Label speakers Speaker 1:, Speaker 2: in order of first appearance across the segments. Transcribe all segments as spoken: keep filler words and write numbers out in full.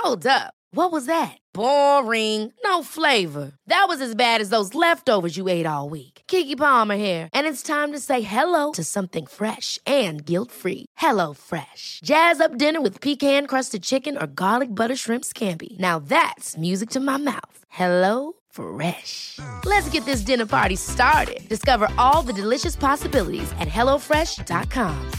Speaker 1: Hold up. What was that? Boring. No flavor. That was as bad as those leftovers you ate all week. Keke Palmer here, and it's time to say hello to something fresh and guilt-free. Hello Fresh. Jazz up dinner with pecan-crusted chicken or garlic butter shrimp scampi. Now that's music to my mouth. Hello Fresh. Let's get this dinner party started. Discover all the delicious possibilities at hello fresh dot com.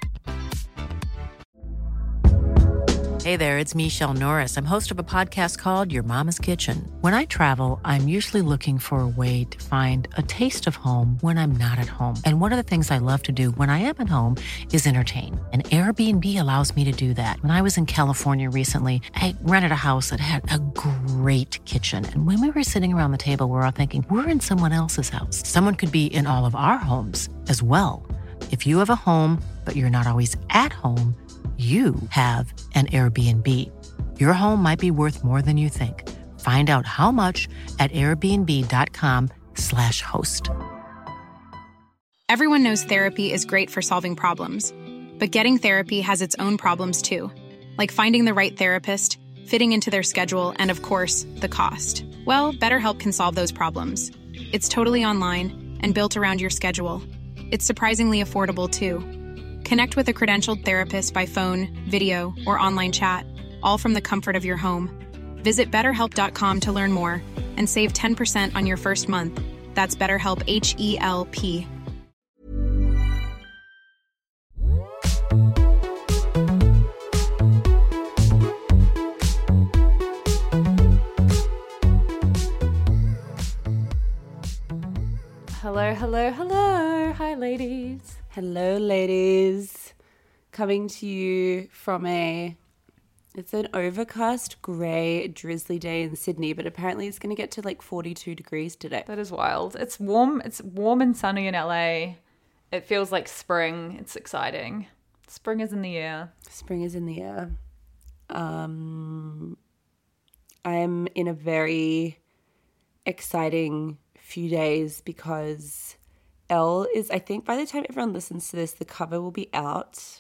Speaker 2: Hey there, it's Michelle Norris. I'm host of a podcast called Your Mama's Kitchen. When I travel, I'm usually looking for a way to find a taste of home when I'm not at home. And one of the things I love to do when I am at home is entertain. And Airbnb allows me to do that. When I was in California recently, I rented a house that had a great kitchen. And when we were sitting around the table, we were all thinking, we're in someone else's house. Someone could be in all of our homes as well. If you have a home, but you're not always at home, you have an Airbnb. Your home might be worth more than you think. Find out how much at airbnb.com slash host.
Speaker 3: Everyone knows therapy is great for solving problems, but getting therapy has its own problems too, like finding the right therapist, fitting into their schedule, and of course, the cost. Well, BetterHelp can solve those problems. It's totally online and built around your schedule. It's surprisingly affordable too. Connect with a credentialed therapist by phone, video, or online chat, all from the comfort of your home. Visit better help dot com to learn more and save ten percent on your first month. That's BetterHelp, H E L P.
Speaker 4: Hello, hello, hello. Hi, ladies.
Speaker 5: Hello, ladies. Coming to you from a, it's an overcast, grey, drizzly day in Sydney, but apparently it's going to get to like forty-two degrees today.
Speaker 4: That is wild. It's warm. It's warm and sunny in L A. It feels like spring. It's exciting. Spring is in the air.
Speaker 5: Spring is in the air. Um, I'm in a very exciting few days because Elle is, I think by the time everyone listens to this, the cover will be out.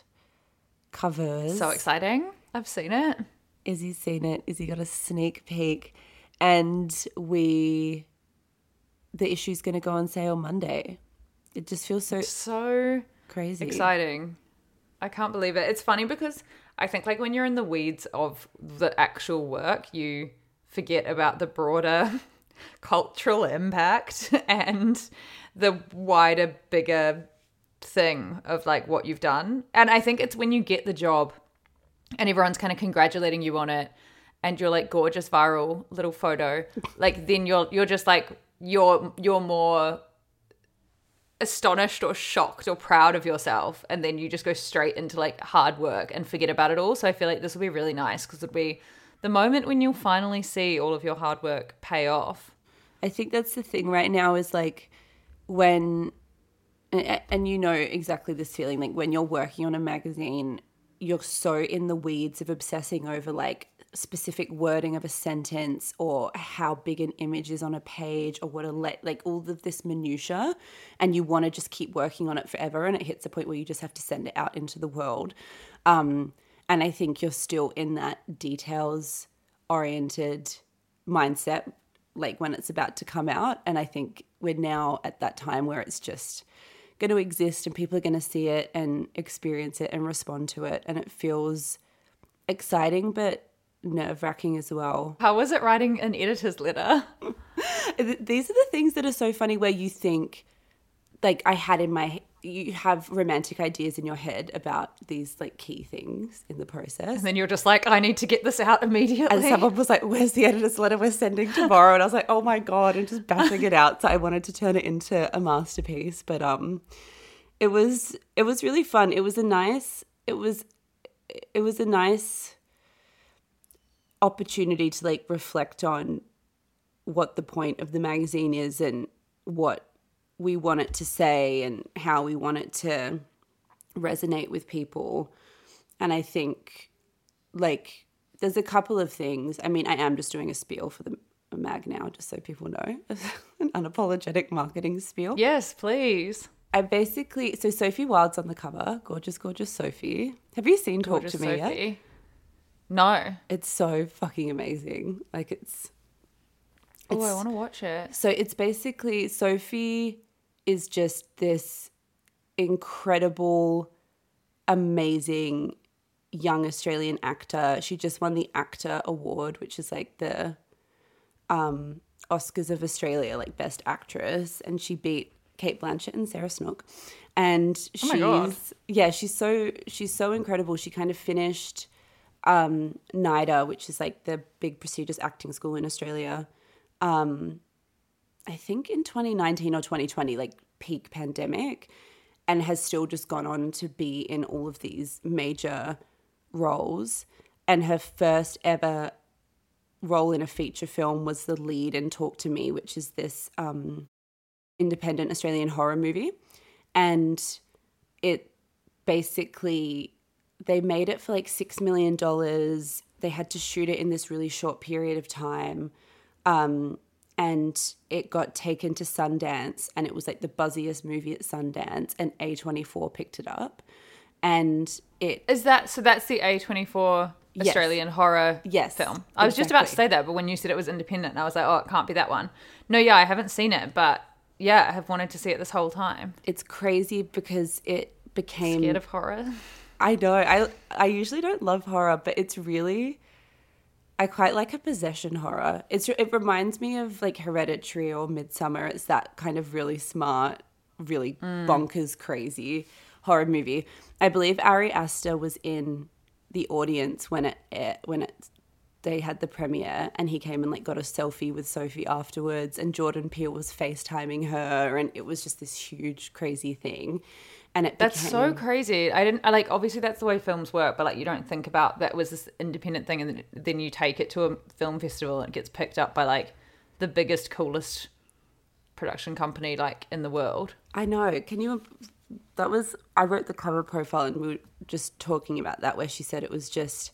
Speaker 5: Covers.
Speaker 4: So exciting. I've seen it.
Speaker 5: Izzy's seen it. Izzy got a sneak peek. And we, the issue's going to go on sale Monday. It just feels so,
Speaker 4: so
Speaker 5: crazy.
Speaker 4: Exciting. I can't believe it. It's funny because I think like when you're in the weeds of the actual work, you forget about the broader cultural impact and the wider, bigger thing of like what you've done. And I think it's when you get the job and everyone's kind of congratulating you on it and you're like gorgeous viral little photo, like then you're you're just like you're you're more astonished or shocked or proud of yourself, and then you just go straight into like hard work and forget about it all. So I feel like this will be really nice because it'll be the moment when you'll finally see all of your hard work pay off.
Speaker 5: I think that's the thing right now is like when, and, and you know exactly this feeling, like when you're working on a magazine, you're so in the weeds of obsessing over like specific wording of a sentence or how big an image is on a page or what a let like all of this minutia, and you want to just keep working on it forever, and it hits a point where you just have to send it out into the world. Um, and I think you're still in that details oriented mindset like when it's about to come out, and I think we're now at that time where it's just going to exist and people are going to see it and experience it and respond to it, and it feels exciting but nerve-wracking as well.
Speaker 4: How was it writing an editor's letter?
Speaker 5: These are the things that are so funny where you think, like I had in my, you have romantic ideas in your head about these like key things in the process.
Speaker 4: And then you're just like, I need to get this out immediately.
Speaker 5: And someone was like, where's the editor's letter we're sending tomorrow? And I was like, oh my God, and just bashing it out. So I wanted to turn it into a masterpiece. But um, it was, it was really fun. It was a nice, it was, it was a nice opportunity to like reflect on what the point of the magazine is and what we want it to say and how we want it to resonate with people. And I think like there's a couple of things. I mean, I am just doing a spiel for the mag now, just so people know. An unapologetic marketing spiel.
Speaker 4: Yes, please.
Speaker 5: I basically, so Sophie Wilde's on the cover. Gorgeous, gorgeous Sophie. Have you seen Talk
Speaker 4: Gorgeous
Speaker 5: to Me
Speaker 4: Sophie.
Speaker 5: yet?
Speaker 4: No.
Speaker 5: It's so fucking amazing. Like it's,
Speaker 4: Oh,
Speaker 5: it's
Speaker 4: I want to watch it.
Speaker 5: So it's basically Sophie is just this incredible, amazing young Australian actor. She just won the ACTA award, which is like the um, Oscars of Australia, like Best Actress, and she beat Kate Blanchett and Sarah Snook. And she's
Speaker 4: Oh my God.
Speaker 5: yeah, she's so she's so incredible. She kind of finished um, NIDA, which is like the big prestigious acting school in Australia. Um, I think in twenty nineteen or twenty twenty, like peak pandemic, and has still just gone on to be in all of these major roles. And her first ever role in a feature film was the lead in Talk to Me, which is this um, independent Australian horror movie. And it basically, they made it for like six million dollars. They had to shoot it in this really short period of time. Um, and it got taken to Sundance, and it was like the buzziest movie at Sundance, and A twenty-four picked it up. And it
Speaker 4: Is that, so that's the A twenty-four
Speaker 5: Yes.
Speaker 4: Australian horror
Speaker 5: Yes,
Speaker 4: film? I was just about to
Speaker 5: exactly.
Speaker 4: say that, but when you said it was independent, I was like, oh, it can't be that one. No, yeah, I haven't seen it, but yeah, I have wanted to see it this whole time.
Speaker 5: it's crazy because it became
Speaker 4: Scared of horror?
Speaker 5: I know. I I usually don't love horror, but it's really I quite like a possession horror. It's it reminds me of like Hereditary or Midsummer. It's that kind of really smart, really bonkers, crazy horror movie. I believe Ari Aster was in the audience when it aired, when it they had the premiere, and he came and like got a selfie with Sophie afterwards, and Jordan Peele was FaceTiming her, and it was just this huge crazy thing. And it
Speaker 4: That's
Speaker 5: became,
Speaker 4: so crazy. I didn't I like obviously that's the way films work, but like you don't think about that was this independent thing, and then, then you take it to a film festival and it gets picked up by like the biggest, coolest production company like in the world.
Speaker 5: I know. Can you? That was I wrote the cover profile, and we were just talking about that, where she said it was just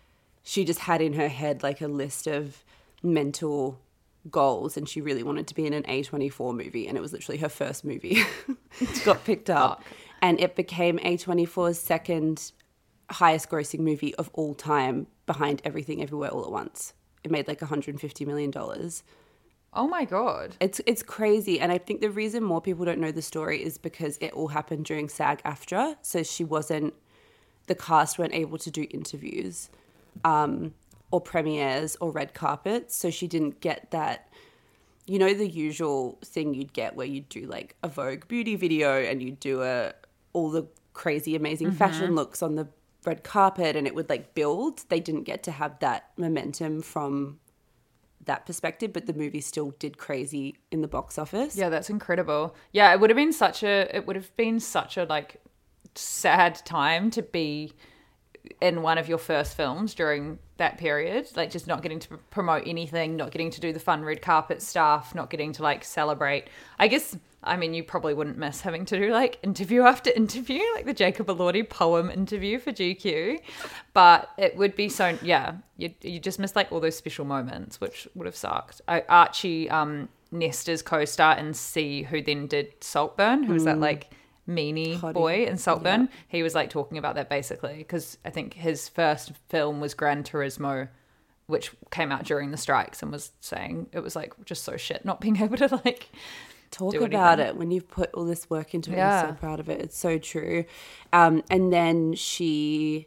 Speaker 5: she just had in her head like a list of mental goals, and she really wanted to be in an A twenty-four movie, and it was literally her first movie. It got picked up, and it became A twenty-four's second highest grossing movie of all time, behind Everything Everywhere All at Once. It made like one hundred fifty million dollars.
Speaker 4: Oh my God.
Speaker 5: It's it's crazy, and I think the reason more people don't know the story is because it all happened during SAG-AFTRA, so she wasn't, the cast weren't able to do interviews um, or premieres or red carpets, so she didn't get that, you know, the usual thing you'd get where you'd do like a Vogue beauty video and you'd do a all the crazy amazing mm-hmm. fashion looks on the red carpet, and it would like build. They didn't get to have that momentum from that perspective, but the movie still did crazy in the box office.
Speaker 4: Yeah, that's incredible. Yeah, it would have been such a it would have been such a like sad time to be in one of your first films during that period, like just not getting to promote anything, not getting to do the fun red carpet stuff, not getting to like celebrate. I guess, I mean, you probably wouldn't miss having to do like interview after interview, like the Jacob Elordi poem interview for G Q, but it would be so, yeah, you you just miss like all those special moments, which would have sucked. I, Archie um, Nestor's co-star in C, who then did Saltburn, who was that like meanie
Speaker 5: Hottie.
Speaker 4: boy in Saltburn,
Speaker 5: Yeah.
Speaker 4: he was like talking about that basically, because I think his first film was Gran Turismo, which came out during the strikes, and was saying it was like just so shit not being able to like
Speaker 5: Talk
Speaker 4: do
Speaker 5: about
Speaker 4: anything.
Speaker 5: it when you've put all this work into it.
Speaker 4: Yeah.
Speaker 5: I'm so proud of it. It's so true. Um, and then she,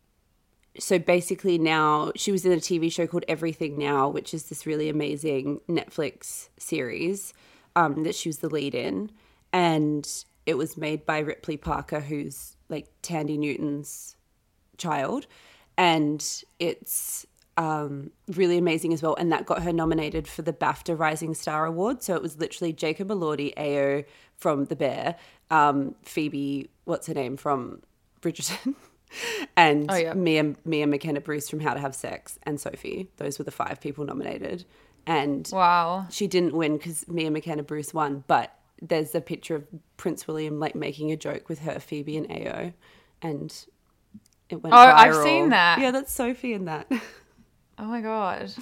Speaker 5: so basically now she was in a T V show called Everything Now, which is this really amazing Netflix series um, that she was the lead in. And it was made by Ripley Parker, who's like Tandy Newton's child. And it's um, really amazing as well. And that got her nominated for the BAFTA Rising Star Award. So it was literally Jacob Elordi, Ayo from The Bear, um, Phoebe, what's her name, from Bridgerton, and
Speaker 4: Oh, yeah.
Speaker 5: Mia, Mia McKenna Bruce from How to Have Sex, and Sophie. Those were the five people nominated. And
Speaker 4: wow.
Speaker 5: she didn't win because Mia McKenna Bruce won, but there's a picture of Prince William like making a joke with her, Phoebe, and Ayo, and it went
Speaker 4: Oh,
Speaker 5: viral.
Speaker 4: I've seen that.
Speaker 5: Yeah, that's Sophie in that.
Speaker 4: Oh my God.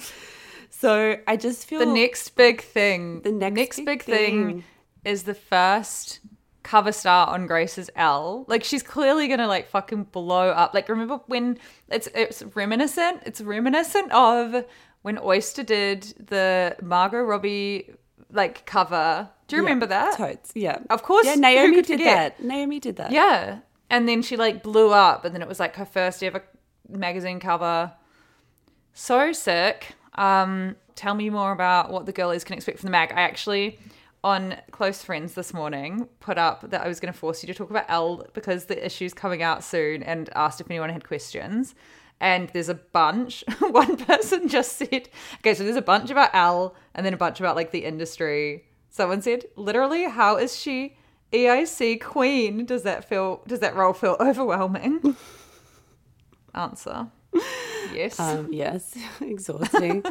Speaker 5: So I just feel
Speaker 4: The next big thing.
Speaker 5: The next
Speaker 4: big,
Speaker 5: big
Speaker 4: thing.
Speaker 5: thing.
Speaker 4: is the first cover star on Grace's Elle. Like, she's clearly gonna like fucking blow up. Like, remember when it's it's reminiscent? It's reminiscent of when Oyster did the Margot Robbie like cover. Do you
Speaker 5: Yeah,
Speaker 4: remember that?
Speaker 5: Totes, yeah.
Speaker 4: Of course.
Speaker 5: Yeah,
Speaker 4: who
Speaker 5: Naomi
Speaker 4: could
Speaker 5: did
Speaker 4: forget?
Speaker 5: that. Naomi did that.
Speaker 4: Yeah. And then she like blew up, and then it was like her first ever magazine cover. So sick. Um, tell me more about what the girlies can expect from the mag. I actually, on Close Friends this morning, put up that I was going to force you to talk about Elle because the issue's coming out soon, and asked if anyone had questions. And there's a bunch. One person just said, okay, so there's a bunch about Elle and then a bunch about like the industry. Someone said, literally, how is she E I C queen? Does that feel, does that role feel overwhelming? Answer. Yes.
Speaker 5: Um, yes. Exhausting.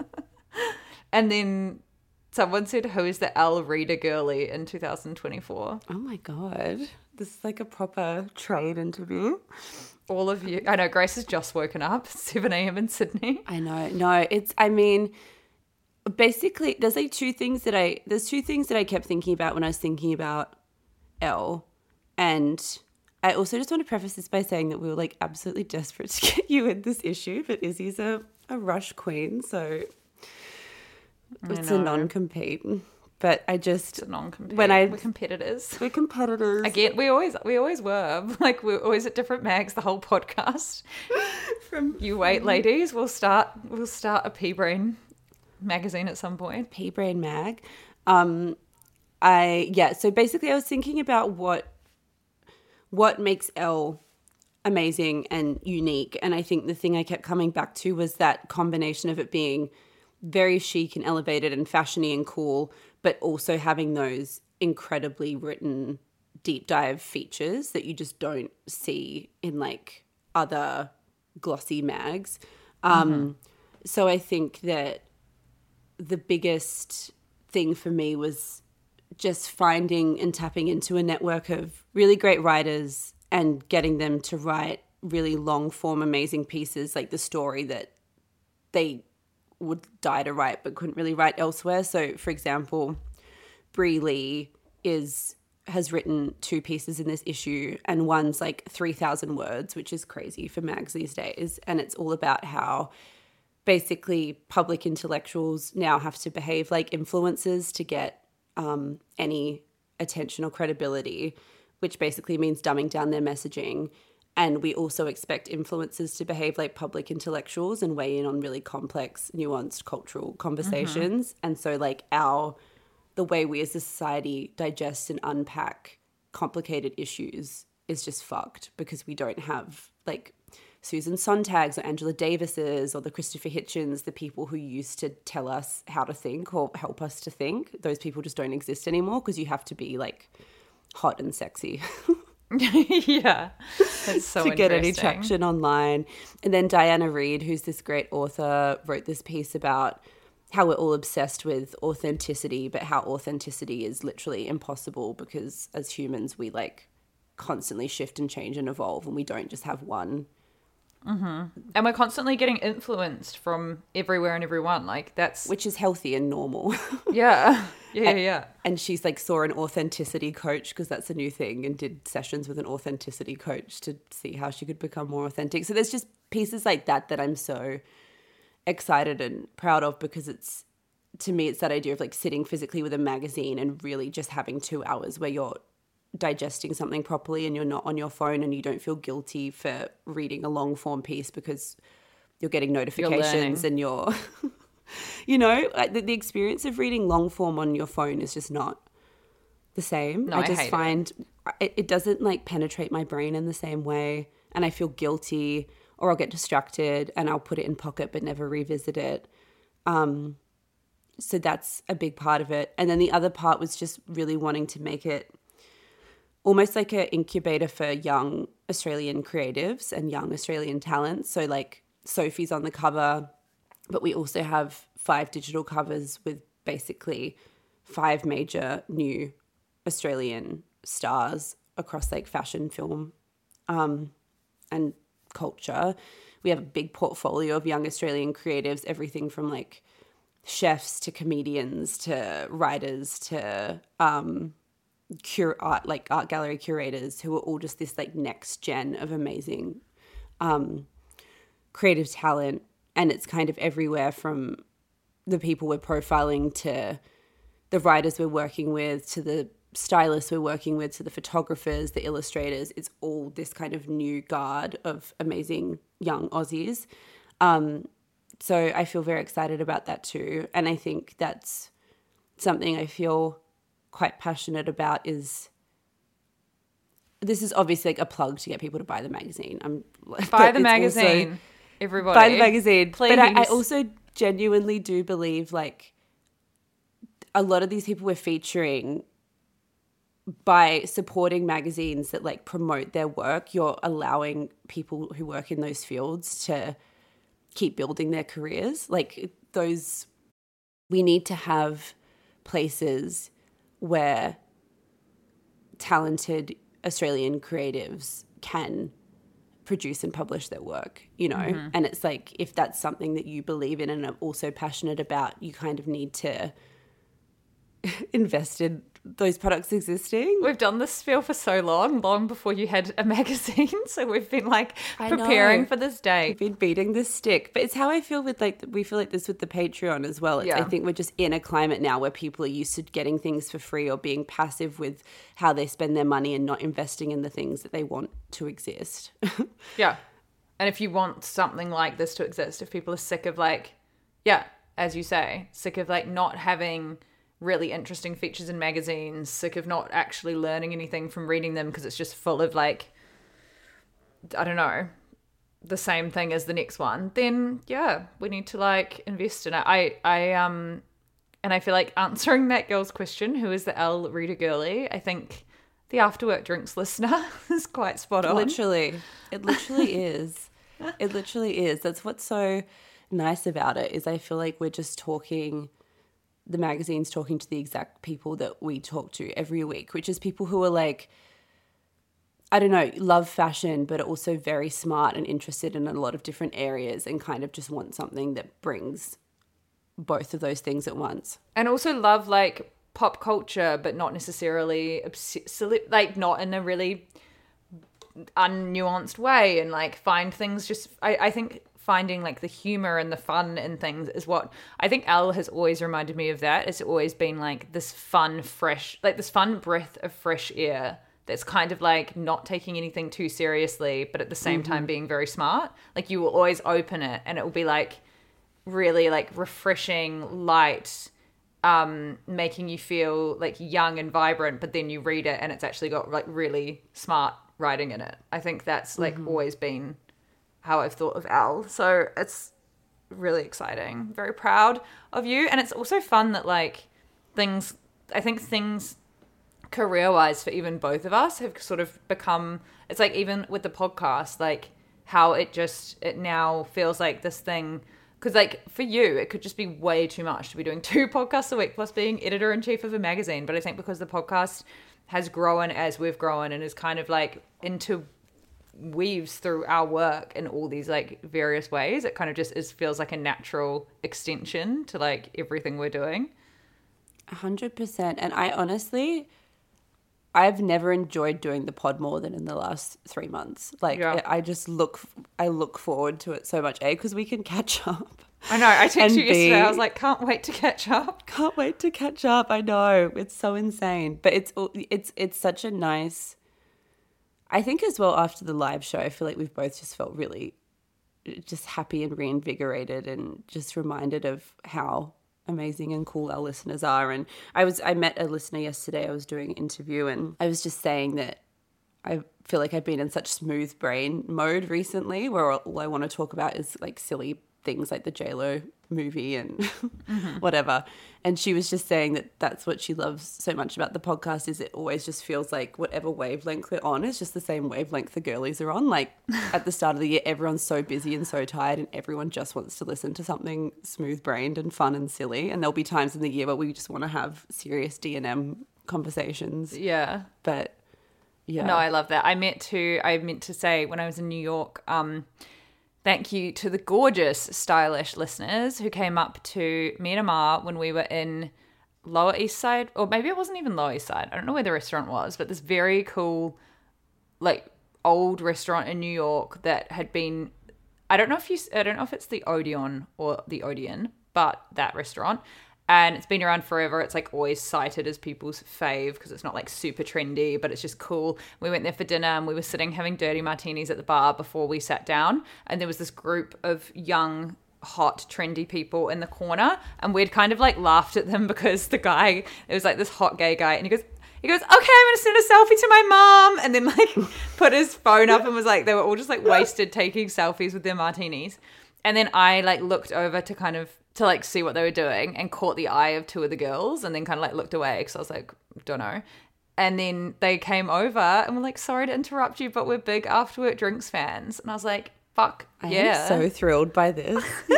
Speaker 4: And then someone said, who is the Elle reader girly in two thousand twenty-four?
Speaker 5: Oh my God. This is like a proper trade interview.
Speaker 4: All of you. I know Grace has just woken up, seven a.m. in Sydney.
Speaker 5: I know. No, it's, I mean, basically, there's like two things that I, there's two things that I kept thinking about when I was thinking about Elle. And I also just want to preface this by saying that we were like absolutely desperate to get you in this issue, but Izzy's a, a rush queen, so it's a non-compete. But I just,
Speaker 4: It's a non-compete.
Speaker 5: when I,
Speaker 4: We're competitors.
Speaker 5: we're competitors.
Speaker 4: Again, we always we always were. Like, we're always at different mags the whole podcast.
Speaker 5: From
Speaker 4: You wait, ladies. We'll start we'll start a P Brain magazine at some point.
Speaker 5: P Brain Mag. Um, I yeah. So basically, I was thinking about what what makes Elle amazing and unique, and I think the thing I kept coming back to was that combination of it being very chic and elevated and fashiony and cool, but also having those incredibly written deep dive features that you just don't see in like other glossy mags. Um, mm-hmm. So I think that the biggest thing for me was just finding and tapping into a network of really great writers and getting them to write really long form, amazing pieces, like the story that they would die to write but couldn't really write elsewhere. So, for example, Bree Lee is has written two pieces in this issue, and one's like three thousand words, which is crazy for mags these days. And it's all about how basically public intellectuals now have to behave like influencers to get um, any attention or credibility, which basically means dumbing down their messaging. And we also expect influencers to behave like public intellectuals and weigh in on really complex, nuanced cultural conversations. Mm-hmm. And so like our, the way we as a society digest and unpack complicated issues is just fucked because we don't have like Susan Sontag's or Angela Davis's or the Christopher Hitchens, the people who used to tell us how to think or help us to think. Those people just don't exist anymore because you have to be like hot and sexy.
Speaker 4: Yeah, that's so
Speaker 5: to get any traction online. And then Diana Reid, who's this great author, wrote this piece about how we're all obsessed with authenticity, but how authenticity is literally impossible because as humans we like constantly shift and change and evolve, and we don't just have one.
Speaker 4: Mm-hmm. And we're constantly getting influenced from everywhere and everyone. Like that's
Speaker 5: which is healthy and normal.
Speaker 4: Yeah, yeah,
Speaker 5: and,
Speaker 4: yeah.
Speaker 5: And she's like saw an authenticity coach because that's a new thing, and did sessions with an authenticity coach to see how she could become more authentic. So there's just pieces like that that I'm so excited and proud of because it's, to me, it's that idea of like sitting physically with a magazine and really just having two hours where you're digesting something properly and you're not on your phone and you don't feel guilty for reading a long form piece because you're getting notifications you're and you're, you know, the, the experience of reading long form on your phone is just not the same.
Speaker 4: No,
Speaker 5: I just
Speaker 4: I hate
Speaker 5: find it. It doesn't like penetrate my brain in the same way, and I feel guilty or I'll get distracted and I'll put it in pocket but never revisit it. Um, so that's a big part of it. And then the other part was just really wanting to make it almost like an incubator for young Australian creatives and young Australian talents. So like Sophie's on the cover, but we also have five digital covers with basically five major new Australian stars across like fashion, film, um, and culture. We have a big portfolio of young Australian creatives, everything from like chefs to comedians to writers to um, cure art, like art gallery curators who are all just this like next gen of amazing um, creative talent. And it's kind of everywhere from the people we're profiling to the writers we're working with, to the stylists we're working with, to the photographers, the illustrators. It's all this kind of new guard of amazing young Aussies. Um, so I feel very excited about that too. And I think that's something I feel quite passionate about. Is this is obviously like a plug to get people to buy the magazine. I'm
Speaker 4: buy the magazine, also, everybody.
Speaker 5: Buy the magazine.
Speaker 4: Please.
Speaker 5: But I, I also genuinely do believe like a lot of these people we're featuring, by supporting magazines that like promote their work, you're allowing people who work in those fields to keep building their careers. Like those, we need to have places where talented Australian creatives can produce and publish their work, you know? Mm-hmm. And it's like, if that's something that you believe in and are also passionate about, you kind of need to invest in those products existing.
Speaker 4: We've done this spiel for so long, long before you had a magazine. So we've been like preparing for this day.
Speaker 5: We've been beating this stick. But it's how I feel with like, we feel like this with the Patreon as well. It's, yeah. I think we're just in a climate now where people are used to getting things for free or being passive with how they spend their money and not investing in the things that they want to exist.
Speaker 4: Yeah. And if you want something like this to exist, if people are sick of like, yeah, as you say, sick of like not having really interesting features in magazines, sick of not actually learning anything from reading them because it's just full of like, I don't know, the same thing as the next one, then yeah, we need to like invest in it. I, I, um, and I feel like answering that girl's question, who is the L reader girly, I think the After Work Drinks listener is quite spot on.
Speaker 5: Literally. It literally is. It literally is. That's what's so nice about it, is I feel like we're just talking, the magazine's talking to the exact people that we talk to every week, which is people who are like, I don't know, love fashion, but are also very smart and interested in a lot of different areas and kind of just want something that brings both of those things at once.
Speaker 4: And also love like pop culture, but not necessarily, obs- like not in a really unnuanced way, and like find things just, I, I think finding like the humor and the fun in things is what I think Elle has always reminded me of. That it's always been like this fun, fresh, like this fun breath of fresh air that's kind of like not taking anything too seriously, but at the same mm-hmm. time being very smart. Like you will always open it and it will be like really like refreshing, light, um, making you feel like young and vibrant, but then you read it and it's actually got like really smart writing in it. I think that's like mm-hmm. always been how I've thought of Elle. So it's really exciting. Very proud of you. And it's also fun that like things, I think things career-wise for even both of us have sort of become, it's like even with the podcast, like how it just, it now feels like this thing, because like for you, it could just be way too much to be doing two podcasts a week plus being editor-in-chief of a magazine. But I think because the podcast has grown as we've grown and is kind of like into weaves through our work in all these like various ways, it kind of just is feels like a natural extension to like everything we're doing.
Speaker 5: A hundred percent. And I honestly, I've never enjoyed doing the pod more than in the last three months. Like yeah. I just look, I look forward to it so much. A, because we can catch up.
Speaker 4: I know. I texted you yesterday. B, I was like, can't wait to catch up.
Speaker 5: Can't wait to catch up. I know. It's so insane. But it's it's it's such a nice, I think as well after the live show, I feel like we've both just felt really just happy and reinvigorated and just reminded of how amazing and cool our listeners are. And I was I met a listener yesterday. I was doing an interview and I was just saying that I feel like I've been in such smooth brain mode recently where all I want to talk about is like silly things like the J-Lo movie and mm-hmm. whatever. And she was just saying that that's what she loves so much about the podcast, is it always just feels like whatever wavelength we're on is just the same wavelength the girlies are on. Like at the start of the year, everyone's so busy and so tired and everyone just wants to listen to something smooth-brained and fun and silly. And there'll be times in the year where we just want to have serious D and M conversations.
Speaker 4: Yeah.
Speaker 5: But yeah.
Speaker 4: No, I love that. I meant to, I meant to say when I was in New York, um, thank you to the gorgeous, stylish listeners who came up to me and Amar when we were in Lower East Side, or maybe it wasn't even Lower East Side. I don't know where the restaurant was, but this very cool, like, old restaurant in New York that had been, I don't know if you, I don't know if it's the Odeon or the Odeon, but that restaurant. And it's been around forever. It's like always cited as people's fave because it's not like super trendy, but it's just cool. We went there for dinner and we were sitting having dirty martinis at the bar before we sat down. And there was this group of young, hot, trendy people in the corner. And we'd kind of like laughed at them because the guy, it was like this hot gay guy. And he goes, he goes, okay, I'm going to send a selfie to my mom. And then like put his phone up and was like, they were all just like wasted taking selfies with their martinis. And then I like looked over to kind of, to like see what they were doing and caught the eye of two of the girls and then kind of like looked away because I was like, don't know. And then they came over and were like, sorry to interrupt you, but we're big After Work Drinks fans. And I was like, fuck,
Speaker 5: I
Speaker 4: yeah.
Speaker 5: am so thrilled by this.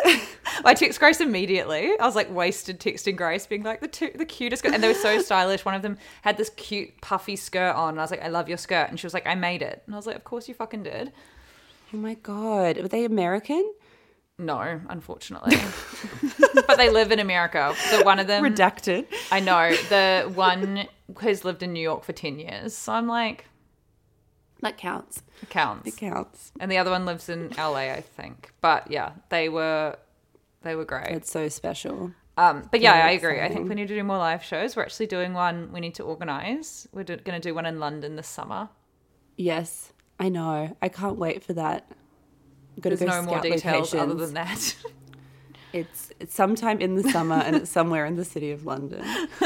Speaker 4: I text Grace immediately. I was like wasted texting Grace being like the two, the cutest girl. And they were so stylish. One of them had this cute puffy skirt on. And I was like, I love your skirt. And she was like, I made it. And I was like, of course you fucking did.
Speaker 5: Oh my God. Were they American?
Speaker 4: No, unfortunately. But they live in America. So one of them...
Speaker 5: Redacted.
Speaker 4: I know. The one has lived in New York for ten years. So I'm like...
Speaker 5: That counts.
Speaker 4: It counts.
Speaker 5: It counts.
Speaker 4: And the other one lives in L A, I think. But yeah, they were they were great.
Speaker 5: It's so special.
Speaker 4: Um, but yeah,
Speaker 5: Very
Speaker 4: I agree.
Speaker 5: exciting.
Speaker 4: I think we need to do more live shows. We're actually doing one we need to organise. We're do- going to do one in London this summer.
Speaker 5: Yes, I know. I can't wait for that. Got to
Speaker 4: There's
Speaker 5: go
Speaker 4: no more
Speaker 5: scout
Speaker 4: details
Speaker 5: locations.
Speaker 4: other than that.
Speaker 5: It's, it's sometime in the summer and it's somewhere in the city of London.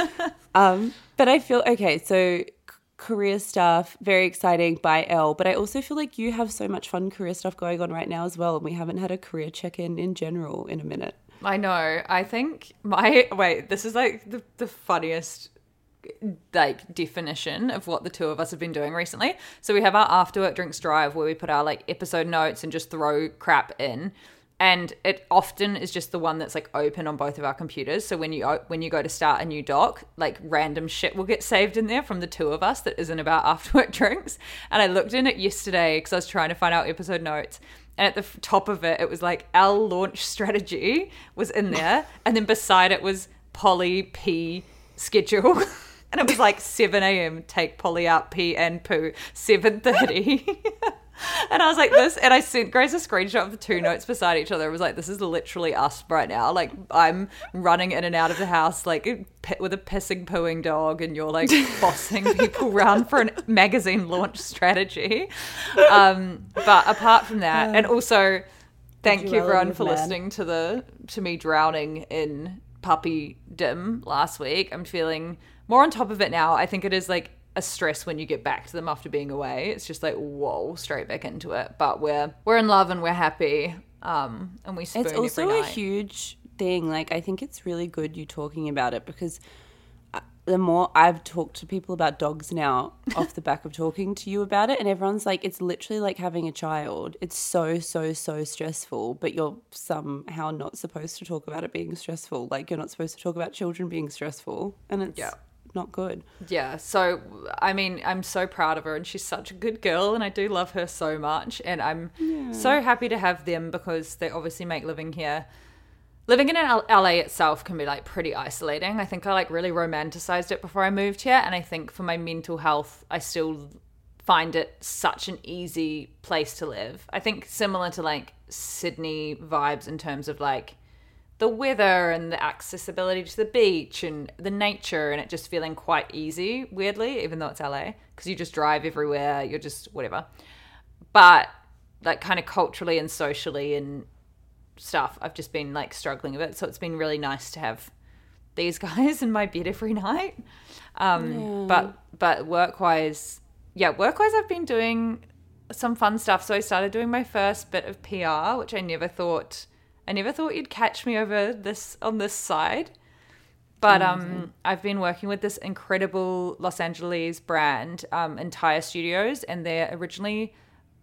Speaker 5: Um, but I feel, okay, so c- career stuff, very exciting by Elle. But I also feel like you have so much fun career stuff going on right now as well. And we haven't had a career check-in in general in a minute.
Speaker 4: I know. I think my... Wait, this is like the, the funniest like definition of what the two of us have been doing recently. So we have our After Work Drinks Drive where we put our like episode notes and just throw crap in. And it often is just the one that's like open on both of our computers. So when you when you go to start a new doc, like random shit will get saved in there from the two of us that isn't about After Work Drinks. And I looked in it yesterday because I was trying to find out episode notes. And at the f- top of it, it was like our launch strategy was in there. And then beside it was Polly P schedule. And it was like seven a.m. take Polly out, pee and poo, seven thirty. And I was like this, and I sent Grace a screenshot of the two notes beside each other. It was like, this is literally us right now. Like I'm running in and out of the house like with a pissing, pooing dog, and you're like bossing people around for a magazine launch strategy. Um, but apart from that, and also thank you everyone for listening to the to me drowning in puppy dim last week. I'm feeling more on top of it now. I think it is like a stress when you get back to them after being away. It's just like, whoa, straight back into it. But we're we're in love and we're happy. Um, and we spoon
Speaker 5: It's also
Speaker 4: every
Speaker 5: a
Speaker 4: night.
Speaker 5: huge thing. Like, I think it's really good you talking about it because the more I've talked to people about dogs now off the back of talking to you about it, and everyone's like, it's literally like having a child. It's so, so, so stressful, but you're somehow not supposed to talk about it being stressful. Like, you're not supposed to talk about children being stressful, and it's
Speaker 4: Yeah.
Speaker 5: not good.
Speaker 4: Yeah, so I mean, I'm so proud of her, and she's such a good girl, and I do love her so much, and I'm yeah. so happy to have them because they obviously make living here. Living in L A itself can be like pretty isolating. I think I like really romanticized it before I moved here, and I think for my mental health, I still find it such an easy place to live. I think similar to like Sydney vibes in terms of like the weather and the accessibility to the beach and the nature, and it just feeling quite easy, weirdly, even though it's L A, because you just drive everywhere, you're just whatever. But like kind of culturally and socially and stuff, I've just been like struggling a bit. So it's been really nice to have these guys in my bed every night. Um, yeah. But but work-wise, yeah, work-wise I've been doing some fun stuff. So I started doing my first bit of P R, which I never thought... I never thought you'd catch me over this on this side, but um, I've been working with this incredible Los Angeles brand, um, Entire Studios, and they're originally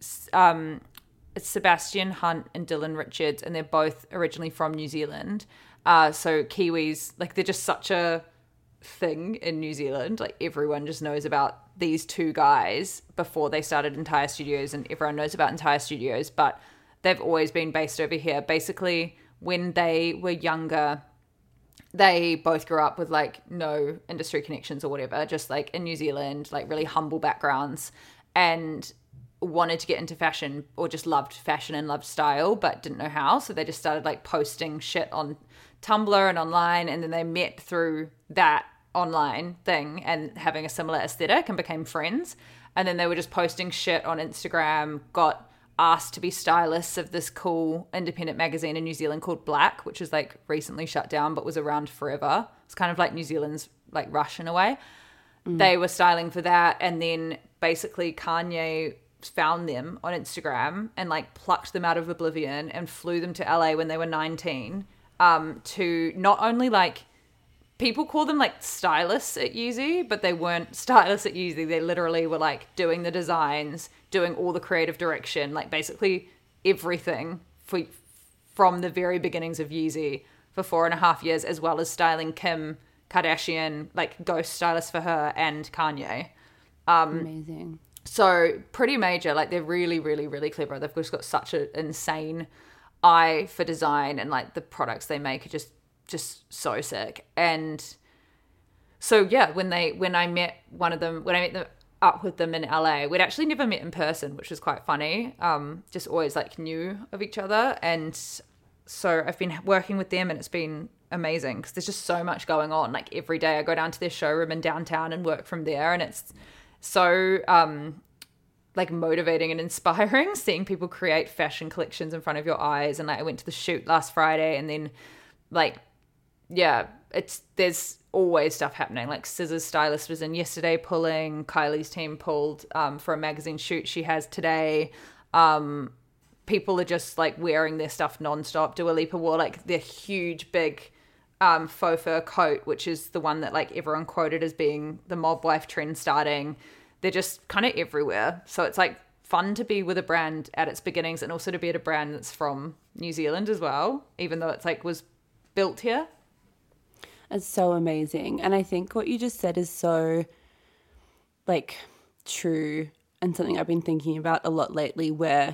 Speaker 4: um, it's Sebastian Hunt and Dylan Richards, and they're both originally from New Zealand. Uh, so Kiwis, like they're just such a thing in New Zealand. Like everyone just knows about these two guys before they started Entire Studios, and everyone knows about Entire Studios, but they've always been based over here. Basically, when they were younger, they both grew up with like no industry connections or whatever, just like in New Zealand, like really humble backgrounds, and wanted to get into fashion or just loved fashion and loved style but didn't know how. So they just started like posting shit on Tumblr and online, and then they met through that online thing and having a similar aesthetic and became friends. And then they were just posting shit on Instagram, got asked to be stylists of this cool independent magazine in New Zealand called Black, which is like recently shut down but was around forever. It's kind of like New Zealand's like Rush in a way. Mm. They were styling for that, and then basically Kanye found them on Instagram and like plucked them out of oblivion and flew them to L A when they were nineteen um, to not only like, people call them like stylists at Yeezy, but they weren't stylists at Yeezy. They literally were like doing the designs, doing all the creative direction, like basically everything for, from the very beginnings of Yeezy for four and a half years, as well as styling Kim Kardashian, like ghost stylist for her, and Kanye. Um,
Speaker 5: Amazing.
Speaker 4: So pretty major. Like they're really, really, really clever. They've just got such an insane eye for design, and like the products they make are just just so sick. And so yeah, when they when I met one of them, when I met them up with them in L A, we'd actually never met in person, which was quite funny. Um, just always like knew of each other, and so I've been working with them, and it's been amazing because there's just so much going on. Like every day I go down to their showroom in downtown and work from there, and it's so um like motivating and inspiring seeing people create fashion collections in front of your eyes. And like I went to the shoot last Friday, and then like yeah it's there's always stuff happening. Like Scissors stylist was in yesterday pulling, Kylie's team pulled um for a magazine shoot she has today. Um people are just like wearing their stuff nonstop. Dua Lipa wore like their huge big um faux fur coat, which is the one that like everyone quoted as being the mob wife trend starting. They're just kind of everywhere. So it's like fun to be with a brand at its beginnings, and also to be at a brand that's from New Zealand as well, even though it's like was built here.
Speaker 5: It's so amazing. And I think what you just said is so like true, and something I've been thinking about a lot lately, where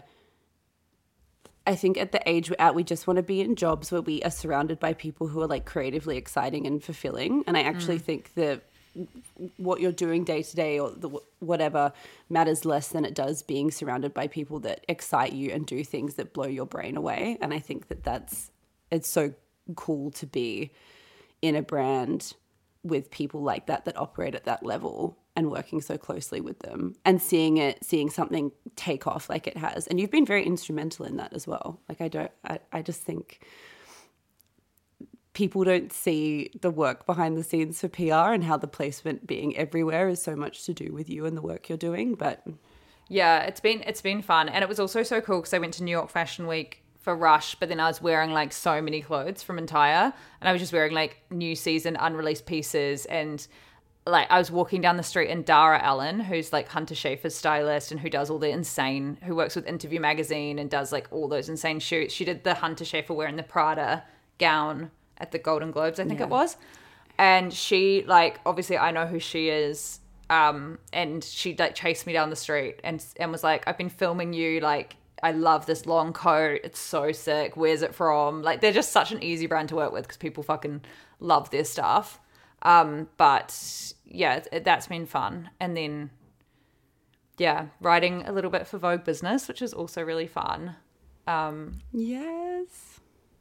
Speaker 5: I think at the age we're at, we just want to be in jobs where we are surrounded by people who are like creatively exciting and fulfilling. And I actually mm. think that what you're doing day to day or the, whatever matters less than it does being surrounded by people that excite you and do things that blow your brain away. And I think that that's, it's so cool to be in a brand with people like that, that operate at that level, and working so closely with them and seeing it, seeing something take off like it has. And you've been very instrumental in that as well. Like I don't, I, I just think people don't see the work behind the scenes for P R, and how the placement being everywhere is so much to do with you and the work you're doing. But
Speaker 4: yeah, it's been it's been fun. And it was also so cool because I went to New York Fashion Week for Rush, but then I was wearing like so many clothes from Entire, and I was just wearing like new season unreleased pieces. And like I was walking down the street, and Dara Allen, who's like Hunter Schafer's stylist and who does all the insane, who works with Interview Magazine and does like all those insane shoots. She did the Hunter Schafer wearing the Prada gown at the Golden Globes, I think yeah. it was. And she, like, obviously I know who she is. Um, and she like chased me down the street and and was like, I've been filming you. Like, I love this long coat. It's so sick. Where's it from? Like, they're just such an easy brand to work with because people fucking love their stuff. Um, but yeah, it, that's been fun. And then, yeah, writing a little bit for Vogue Business, which is also really fun. Um,
Speaker 5: yes.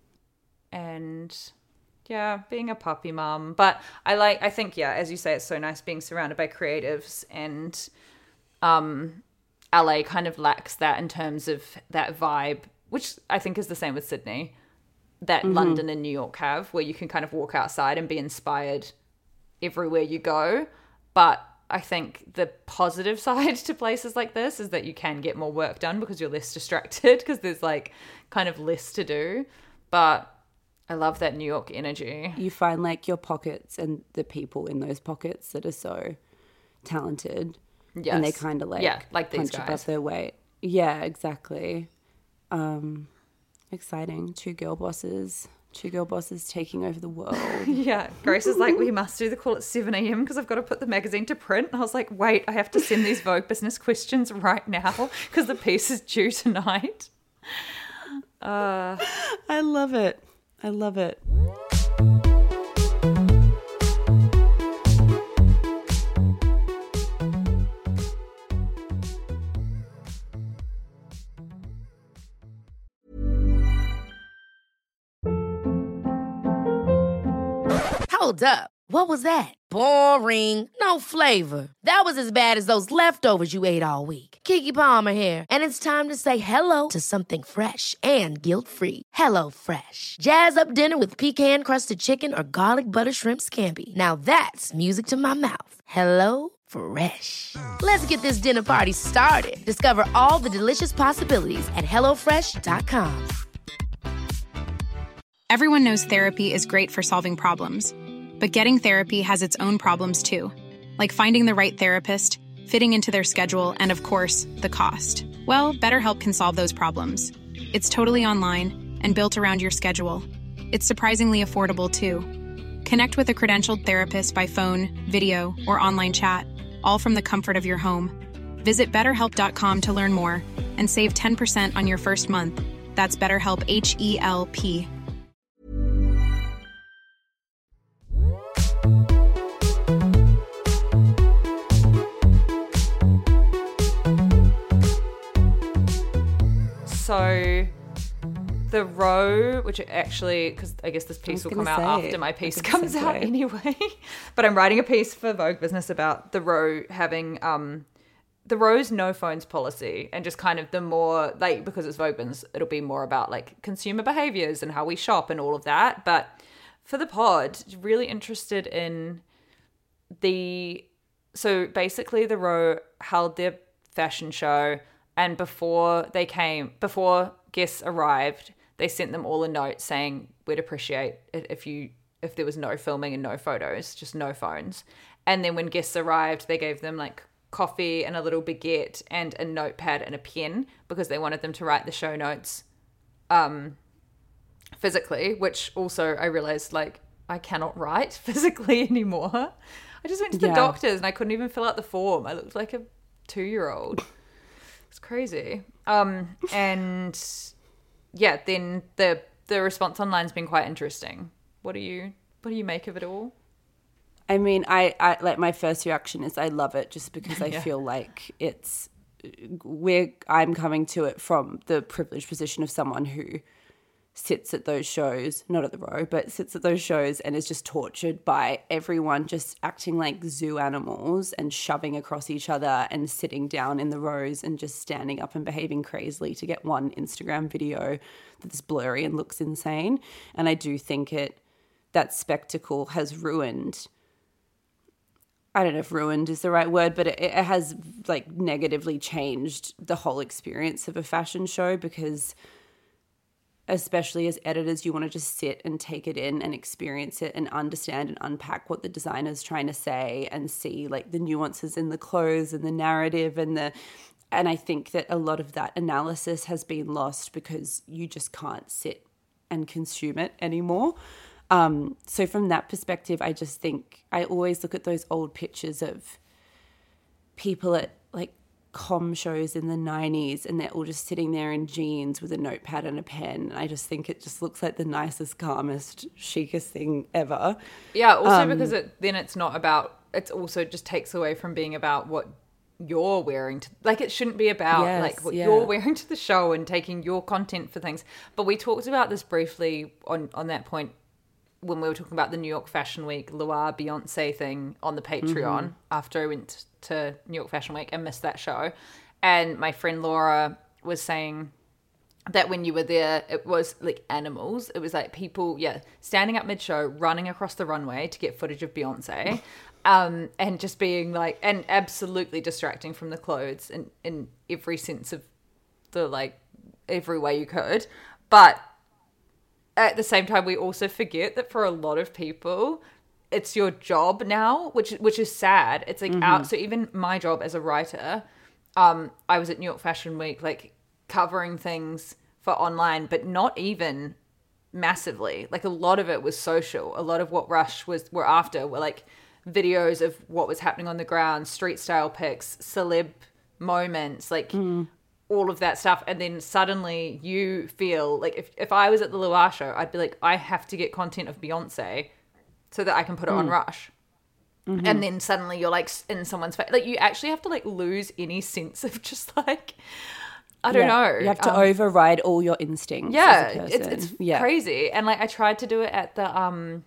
Speaker 4: And yeah, being a puppy mum. But I like, I think, yeah, as you say, it's so nice being surrounded by creatives, and um, L A kind of lacks that in terms of that vibe, which I think is the same with Sydney, that mm-hmm. London and New York have, where you can kind of walk outside and be inspired everywhere you go. But I think the positive side to places like this is that you can get more work done because you're less distracted, because there's like kind of less to do. But I love that New York energy.
Speaker 5: You find like your pockets and the people in those pockets that are so talented. Yes. And they kind of like,
Speaker 4: yeah, like these
Speaker 5: punch
Speaker 4: guys.
Speaker 5: above their weight. Yeah, exactly. Um, exciting. Two girl bosses. Two girl bosses taking over the world.
Speaker 4: Yeah. Grace is like, we must do the call at seven a.m. because I've got to put the magazine to print. And I was like, wait, I have to send these Vogue Business questions right now because the piece is due tonight. Uh,
Speaker 5: I love it. I love it.
Speaker 1: Hold up. What was that? Boring. No flavor. That was as bad as those leftovers you ate all week. Keke Palmer here, and it's time to say hello to something fresh and guilt-free. Hello Fresh. Jazz up dinner with pecan-crusted chicken or garlic butter shrimp scampi. Now that's music to my mouth. Hello Fresh. Let's get this dinner party started. Discover all the delicious possibilities at hello fresh dot com.
Speaker 3: Everyone knows therapy is great for solving problems, but getting therapy has its own problems too, like finding the right therapist, fitting into their schedule, and of course, the cost. Well, BetterHelp can solve those problems. It's totally online and built around your schedule. It's surprisingly affordable too. Connect with a credentialed therapist by phone, video, or online chat, all from the comfort of your home. Visit better help dot com to learn more and save ten percent on your first month. That's BetterHelp, H E L P.
Speaker 4: So the Row, which actually, because I guess this piece will come out
Speaker 5: say,
Speaker 4: after my piece
Speaker 5: a good
Speaker 4: comes out
Speaker 5: segue.
Speaker 4: anyway, but I'm writing a piece for Vogue Business about the Row having um the Row's no phones policy, and just kind of the more, like, because it's Vogue Business, it'll be more about like consumer behaviors and how we shop and all of that. But for the pod, really interested in the, so basically the Row held their fashion show, and before they came, before guests arrived, they sent them all a note saying, we'd appreciate it if you, if there was no filming and no photos, just no phones. And then when guests arrived, they gave them like coffee and a little baguette and a notepad and a pen, because they wanted them to write the show notes um, physically, which also I realized, like, I cannot write physically anymore. I just went to the
Speaker 5: Yeah.
Speaker 4: doctors and I couldn't even fill out the form. I looked like a two-year-old. It's crazy. Um, and yeah, then the the response online's been quite interesting. What do you what do you make of it all?
Speaker 5: I mean, I, I like my first reaction is I love it, just because I
Speaker 4: Yeah.
Speaker 5: feel like it's where I'm coming to it from the privileged position of someone who sits at those shows, not at the Row, but sits at those shows and is just tortured by everyone just acting like zoo animals and shoving across each other and sitting down in the rows and just standing up and behaving crazily to get one Instagram video that's blurry and looks insane. And I do think it, that spectacle has ruined, I don't know if ruined is the right word, but it, it has like negatively changed the whole experience of a fashion show, because especially as editors, you want to just sit and take it in and experience it and understand and unpack what the designer's trying to say and see like the nuances in the clothes and the narrative and the, and I think that a lot of that analysis has been lost because you just can't sit and consume it anymore. Um, so from that perspective, I just think I always look at those old pictures of people at like comm shows in the nineties and they're all just sitting there in jeans with a notepad and a pen. And I just think it just looks like the nicest, calmest, chicest thing ever.
Speaker 4: Yeah, also
Speaker 5: Um,
Speaker 4: because it then it's not about, it's also just takes away from being about what you're wearing to, like, it shouldn't be about
Speaker 5: Yes,
Speaker 4: like what
Speaker 5: yeah.
Speaker 4: you're wearing to the show and taking your content for things. But we talked about this briefly on on that point when we were talking about the New York Fashion Week Loire Beyonce thing on the Patreon
Speaker 5: Mm-hmm.
Speaker 4: after I went to New York Fashion Week and missed that show. And my friend Laura was saying that when you were there, it was like animals. It was like people, yeah, standing up mid-show, running across the runway to get footage of Beyonce, um, and just being like, and absolutely distracting from the clothes in, in every sense of the, like, every way you could. But at the same time, we also forget that for a lot of people, it's your job now, which which is sad. It's like out. So even my job as a writer, um, I was at New York Fashion Week, like covering things for online, but not even massively. Like a lot of it was social. A lot of what Rush was were after were like videos of what was happening on the ground, street style pics, celeb moments, like all of that stuff. And then suddenly you feel like if, if I was at the Loire show, I'd be like, I have to get content of Beyonce so that I can put it on Rush.
Speaker 5: Mm-hmm.
Speaker 4: And then suddenly you're like in someone's face. Like you actually have to like lose any sense of just like, I don't
Speaker 5: Yeah.
Speaker 4: know.
Speaker 5: You have to
Speaker 4: Um,
Speaker 5: override all your instincts.
Speaker 4: yeah,
Speaker 5: as a
Speaker 4: it's
Speaker 5: person.
Speaker 4: it's
Speaker 5: yeah.
Speaker 4: crazy. And like I tried to do it at the um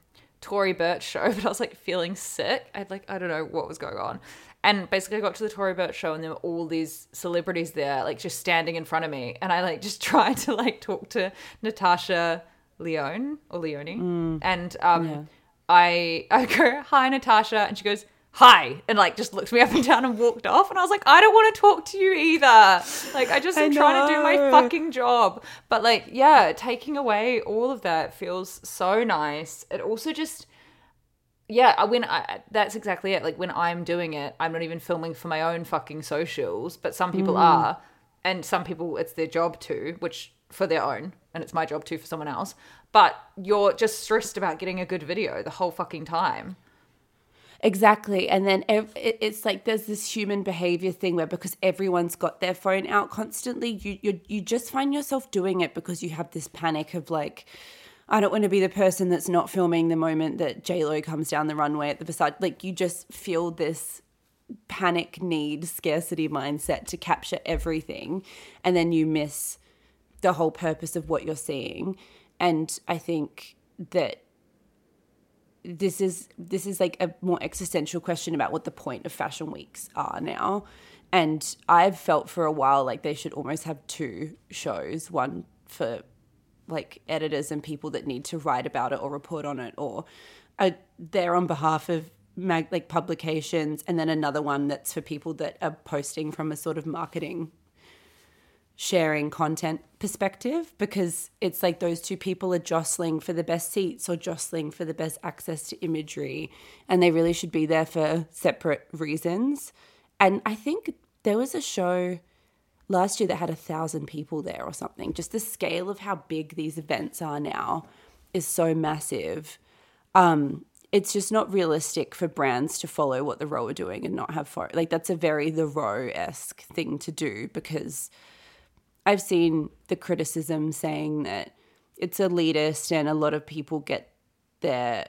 Speaker 4: Tory Burch show, but I was like feeling sick. I had like, I don't know what was going on. And basically I got to the Tory Burch show and there were all these celebrities there, like just standing in front of me. And I like just tried to like talk to Natasha Lyonne or Leone. Mm, and um, yeah. I, I go, hi, Natasha. And she goes, hi. And like just looked me up and down and walked off. And I was like, I don't want to talk to you either. Like I just am trying to do my fucking job. But like, yeah, taking away all of that feels so nice. It also just... Yeah, when I, that's exactly it. Like when I'm doing it, I'm not even filming for my own fucking socials, but some people mm. are, and some people it's their job too, which for their own, and it's my job too for someone else. But you're just stressed about getting a good video the whole fucking time.
Speaker 5: Exactly. And then it's like there's this human behavior thing where because everyone's got their phone out constantly, you you you just find yourself doing it because you have this panic of like, I don't want to be the person that's not filming the moment that J-Lo comes down the runway at the Versace. Like you just feel this panic need, scarcity mindset to capture everything. And then you miss the whole purpose of what you're seeing. And I think that this is this is like a more existential question about what the point of fashion weeks are now. And I've felt for a while like they should almost have two shows, one for like editors and people that need to write about it or report on it or are there on behalf of mag- like publications, and then another one that's for people that are posting from a sort of marketing sharing content perspective, because it's like those two people are jostling for the best seats or jostling for the best access to imagery, and they really should be there for separate reasons. And I think there was a show last year that had a thousand people there or something. Just the scale of how big these events are now is so massive. Um, it's just not realistic for brands to follow what the Row are doing and not have for like that's a very the Row-esque thing to do, because I've seen the criticism saying that it's elitist and a lot of people get their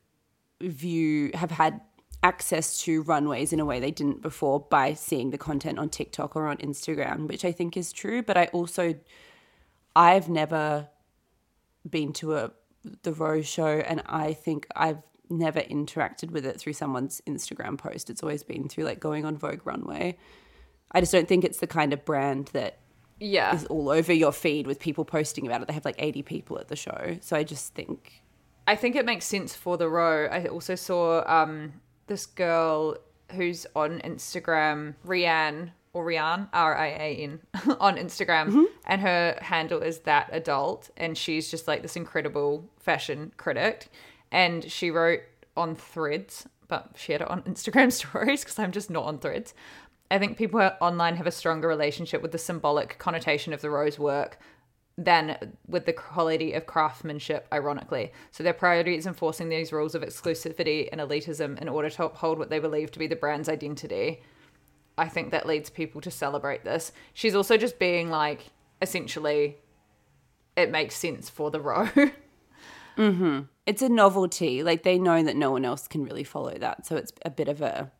Speaker 5: view have had access to runways in a way they didn't before by seeing the content on TikTok or on Instagram, which I think is true. But I also, I've never been to a the Row show, and I think I've never interacted with it through someone's Instagram post. It's always been through like going on Vogue Runway. I just don't think it's the kind of brand that
Speaker 4: yeah.
Speaker 5: is all over your feed with people posting about it. They have like eighty people at the show. So I just think...
Speaker 4: I think it makes sense for the Row. I also saw... um this girl who's on Instagram, Rianne, or Rianne, R I A N, on Instagram, mm-hmm. and her handle is That Adult, and she's just like this incredible fashion critic, and she wrote on Threads, but she had it on Instagram stories because I'm just not on Threads. I think people online have a stronger relationship with the symbolic connotation of the Row's work than with the quality of craftsmanship, ironically. So their priority is enforcing these rules of exclusivity and elitism in order to uphold what they believe to be the brand's identity. I think that leads people to celebrate this. She's also just being like, essentially, it makes sense for the Row.
Speaker 5: mm-hmm. It's a novelty. Like, they know that no one else can really follow that. So it's a bit of a,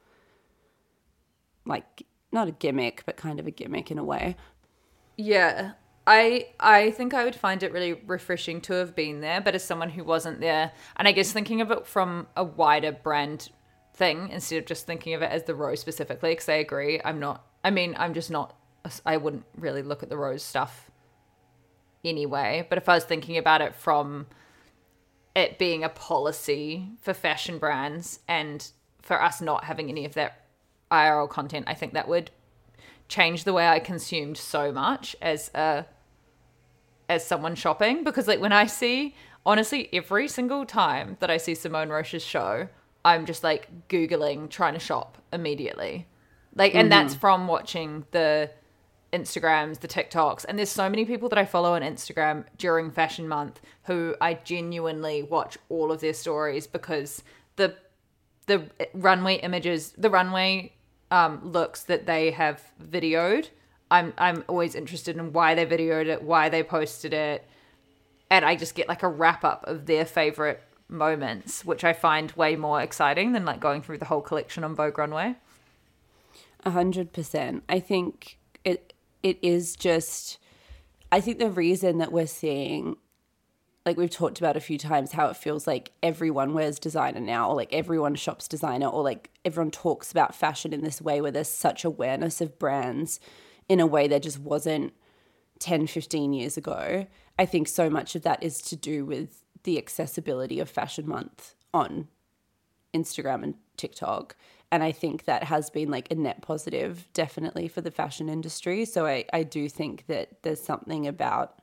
Speaker 5: like, not a gimmick, but kind of a gimmick in a way.
Speaker 4: Yeah. I I think I would find it really refreshing to have been there, but as someone who wasn't there, and I guess thinking of it from a wider brand thing instead of just thinking of it as the Row specifically, because I agree, I'm not, I mean, I'm just not, I wouldn't really look at the Row stuff anyway, but if I was thinking about it from it being a policy for fashion brands and for us not having any of that I R L content, I think that would change the way I consumed so much as a as someone shopping, because like when I see, honestly, every single time that I see Simone Roche's show, I'm just like Googling trying to shop immediately, like, and mm-hmm. that's from watching the Instagrams, the TikToks, and there's so many people that I follow on Instagram during Fashion Month who I genuinely watch all of their stories, because the the runway images, the runway Um, looks that they have videoed, I'm I'm always interested in why they videoed it, why they posted it, and I just get like a wrap up of their favorite moments, which I find way more exciting than like going through the whole collection on Vogue Runway.
Speaker 5: A hundred percent. I think it it is just. I think the reason that we're seeing like we've talked about a few times, how it feels like everyone wears designer now, or like everyone shops designer, or like everyone talks about fashion in this way where there's such awareness of brands in a way there just wasn't ten, fifteen years ago. I think so much of that is to do with the accessibility of Fashion Month on Instagram and TikTok. And I think that has been like a net positive, definitely, for the fashion industry. So I, I do think that there's something about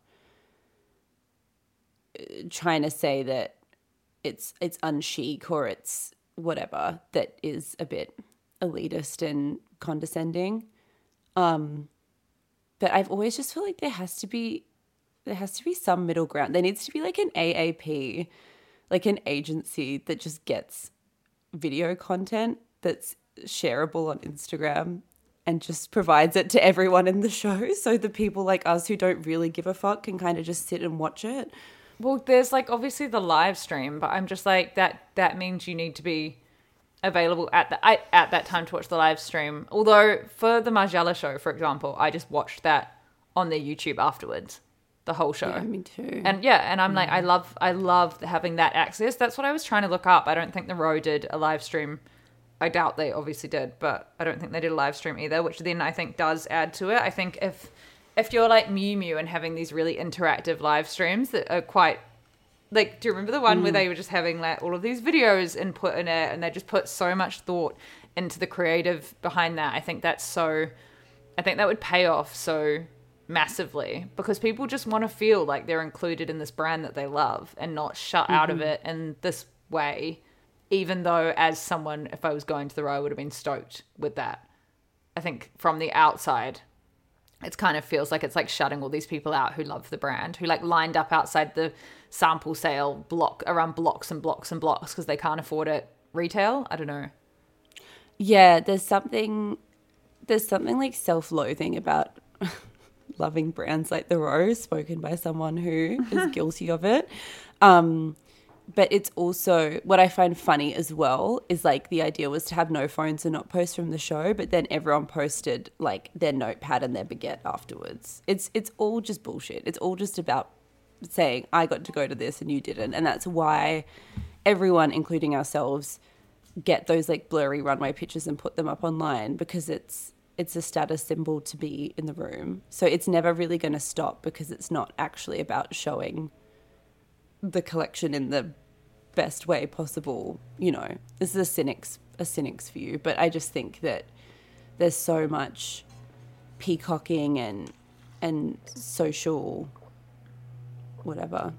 Speaker 5: trying to say that it's it's unchic or it's whatever that is a bit elitist and condescending. Um, but I've always just felt like there has to be there has to be some middle ground. There needs to be like an A A P, like an agency that just gets video content that's shareable on Instagram and just provides it to everyone in the show, so the people like us who don't really give a fuck can kind of just sit and watch it.
Speaker 4: Well, there's like obviously the live stream, but I'm just like that. That means you need to be available at the at, at that time to watch the live stream. Although for the Margiela show, for example, I just watched that on their YouTube afterwards, the whole show.
Speaker 5: Yeah, me too.
Speaker 4: And yeah, and I'm like, I love, I love having that access. That's what I was trying to look up. I don't think the Row did a live stream. I doubt they obviously did, but I don't think they did a live stream either, which then I think does add to it. I think if. If you're like Miu Miu and having these really interactive live streams that are quite, like, do you remember the one mm. where they were just having like all of these videos input in it and they just put so much thought into the creative behind that? I think that's so, I think that would pay off so massively because people just want to feel like they're included in this brand that they love and not shut mm-hmm. out of it in this way, even though as someone, if I was going to the Row, I would have been stoked with that. I think from the outside, it kind of feels like it's like shutting all these people out who love the brand, who like lined up outside the sample sale block around blocks and blocks and blocks because they can't afford it retail. I don't know.
Speaker 5: Yeah, there's something, there's something like self-loathing about loving brands like the Row, spoken by someone who is guilty of it. Um, But it's also, what I find funny as well is like the idea was to have no phones and not post from the show, but then everyone posted like their notepad and their baguette afterwards. It's it's all just bullshit. It's all just about saying, I got to go to this and you didn't. And that's why everyone, including ourselves, get those like blurry runway pictures and put them up online, because it's it's a status symbol to be in the room. So it's never really going to stop because it's not actually about showing the collection in the best way possible. You know, this is a cynic's a cynic's view, but I just think that there's so much peacocking and and social whatever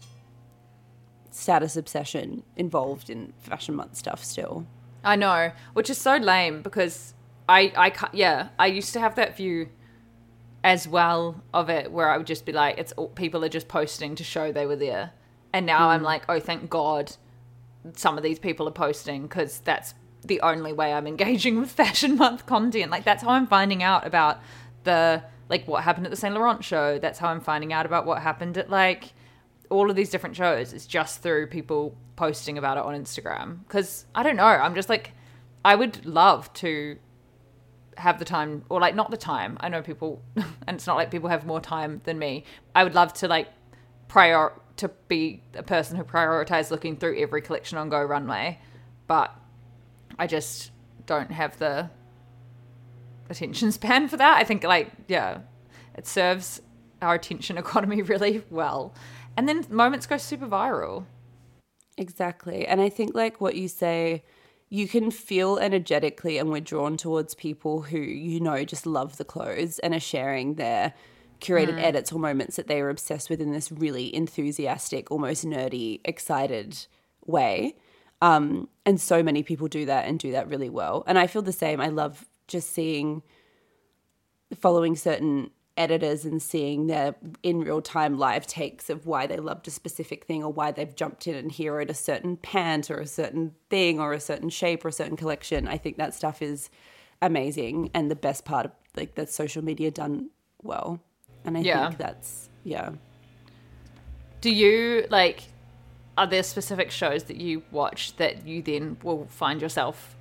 Speaker 5: status obsession involved in Fashion Month stuff still.
Speaker 4: I know, which is so lame because I I can't, yeah, I used to have that view as well of it, where I would just be like, it's all, people are just posting to show they were there. And now mm. I'm like, oh, thank God some of these people are posting, because that's the only way I'm engaging with Fashion Month content. Like, that's how I'm finding out about the, like, what happened at the Saint Laurent show. That's how I'm finding out about what happened at, like, all of these different shows. It's just through people posting about it on Instagram. Because, I don't know, I'm just like, I would love to have the time, or, like, not the time. I know people, and it's not like people have more time than me. I would love to, like, prior to be a person who prioritizes looking through every collection on Go Runway, but I just don't have the attention span for that. I think, like, yeah, it serves our attention economy really well, and then moments go super viral.
Speaker 5: Exactly. And I think, like, what you say, you can feel energetically, and we're drawn towards people who, you know, just love the clothes and are sharing their curated mm. edits or moments that they are obsessed with in this really enthusiastic, almost nerdy, excited way. Um, and so many people do that and do that really well. And I feel the same. I love just seeing, following certain editors and seeing their in real time live takes of why they loved a specific thing, or why they've jumped in and heroed a certain pant or a certain thing or a certain shape or a certain collection. I think that stuff is amazing, and the best part of, like, that's social media done well. And I yeah. think that's, yeah.
Speaker 4: Do you, like, are there specific shows that you watch that you then will find yourself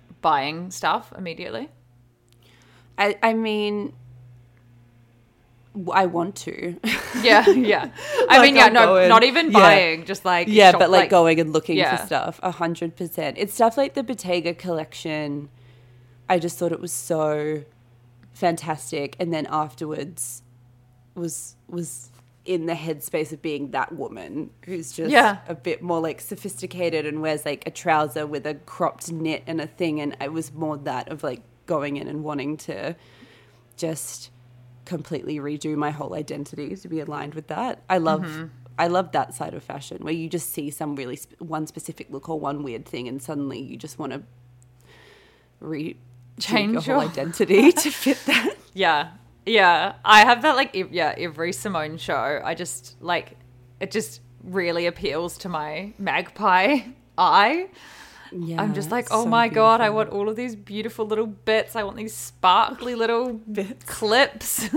Speaker 4: buying stuff immediately?
Speaker 5: I, I mean, I want to.
Speaker 4: Yeah, yeah. I
Speaker 5: Like,
Speaker 4: mean, yeah,
Speaker 5: I'll
Speaker 4: no,
Speaker 5: go and-
Speaker 4: not even
Speaker 5: yeah.
Speaker 4: buying, just like
Speaker 5: Yeah,
Speaker 4: shop-
Speaker 5: but like, going and looking
Speaker 4: yeah.
Speaker 5: for stuff, a hundred percent. It's stuff like the Bottega collection. I just thought it was so fantastic, and then afterwards was was in the headspace of being that woman who's just
Speaker 4: Yeah.
Speaker 5: a bit more like sophisticated and wears like a trouser with a cropped knit and a thing, and it was more that of like going in and wanting to just completely redo my whole identity to be aligned with that. I love
Speaker 4: Mm-hmm.
Speaker 5: I love that side of fashion where you just see some really sp- one specific look or one weird thing, and suddenly you just want to re
Speaker 4: Change
Speaker 5: your whole
Speaker 4: your-
Speaker 5: identity to fit that.
Speaker 4: Yeah. Yeah. I have that like, ev- yeah, every Simone show. I just like, it just really appeals to my magpie eye.
Speaker 5: Yeah,
Speaker 4: I'm just like,
Speaker 5: it's
Speaker 4: oh
Speaker 5: so
Speaker 4: my God, I
Speaker 5: beautiful.
Speaker 4: want all of these beautiful little bits. I want these sparkly little
Speaker 5: Bits.
Speaker 4: clips.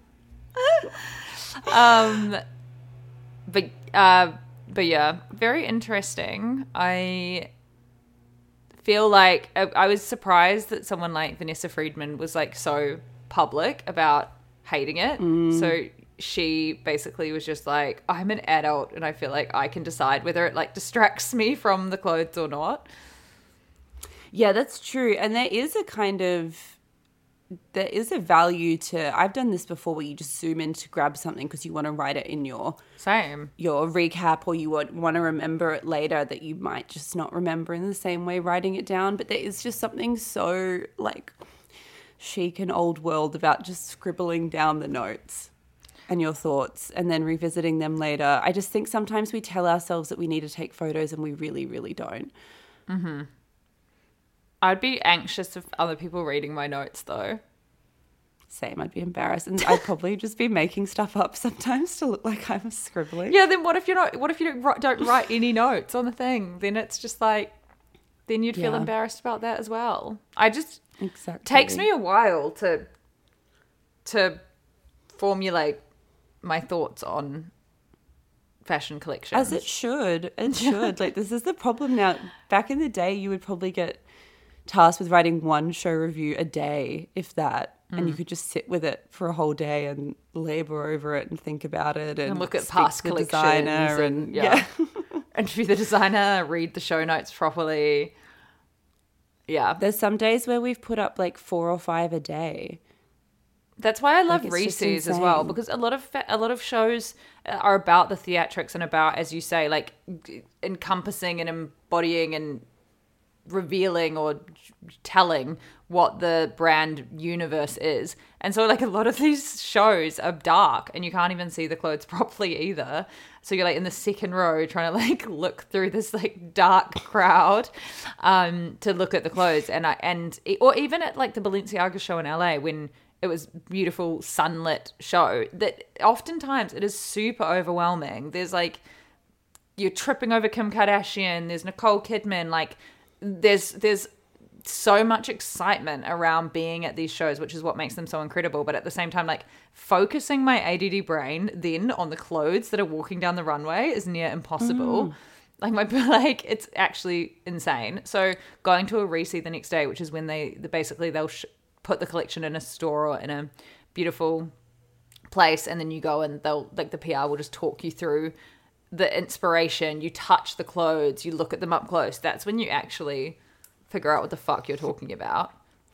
Speaker 4: um, but, uh, but yeah, very interesting. I feel like I, I was surprised that someone like Vanessa Friedman was like so public about hating it.
Speaker 5: Mm.
Speaker 4: So she basically was just like, I'm an adult and I feel like I can decide whether it like distracts me from the clothes or not.
Speaker 5: Yeah, that's true. And there is a kind of, there is a value to, I've done this before where you just zoom in to grab something because you want to write it in your
Speaker 4: Same.
Speaker 5: your recap, or you would want to remember it later that you might just not remember in the same way writing it down. But there is just something so like chic and old world about just scribbling down the notes and your thoughts and then revisiting them later. I just think sometimes we tell ourselves that we need to take photos and we really, really don't.
Speaker 4: Mm-hmm. I'd be anxious of other people reading my notes though.
Speaker 5: Same, I'd be embarrassed, and I'd probably just be making stuff up sometimes to look like I'm scribbling.
Speaker 4: Yeah, then what if you're not? What if you don't write, don't write any notes on the thing? Then it's just like, then you'd feel
Speaker 5: Yeah.
Speaker 4: embarrassed about that as well. I just
Speaker 5: Exactly.
Speaker 4: takes me a while to to formulate my thoughts on fashion collections.
Speaker 5: As it should. It should. Like, this is the problem now. Back in the day, you would probably get tasked with writing one show review a day, if that, and you could just sit with it for a whole day and labor over it and think about it and,
Speaker 4: And look at
Speaker 5: speak
Speaker 4: past
Speaker 5: to the
Speaker 4: collections
Speaker 5: designer
Speaker 4: and-
Speaker 5: and,
Speaker 4: yeah.
Speaker 5: yeah.
Speaker 4: Interview the designer, read the show notes properly. Yeah,
Speaker 5: There's some days where we've put up like four or five a day.
Speaker 4: that's why I love
Speaker 5: Like, it's just
Speaker 4: Reese's as well,
Speaker 5: insane.
Speaker 4: because a lot of fa- a lot of shows are about the theatrics and about, as you say, like encompassing and embodying and revealing or telling what the brand universe is. And so like a lot of these shows are dark and you can't even see the clothes properly either. So you're like in the second row trying to like look through this like dark crowd um, to look at the clothes. And I, and, or even at like the Balenciaga show in L A when it was beautiful sunlit show, that oftentimes it is super overwhelming. There's like, you're tripping over Kim Kardashian, there's Nicole Kidman, like there's there's so much excitement around being at these shows, which is what makes them so incredible. But at the same time, like focusing my A D D brain then on the clothes that are walking down the runway is near impossible.
Speaker 5: Mm.
Speaker 4: Like my like it's actually insane. So going to a Reese the next day, which is when they they basically they'll sh- put the collection in a store or in a beautiful place, and then you go and they'll like the P R will just talk you through the inspiration. You touch the clothes, you look at them up close. That's when you actually figure out what the fuck you're talking about.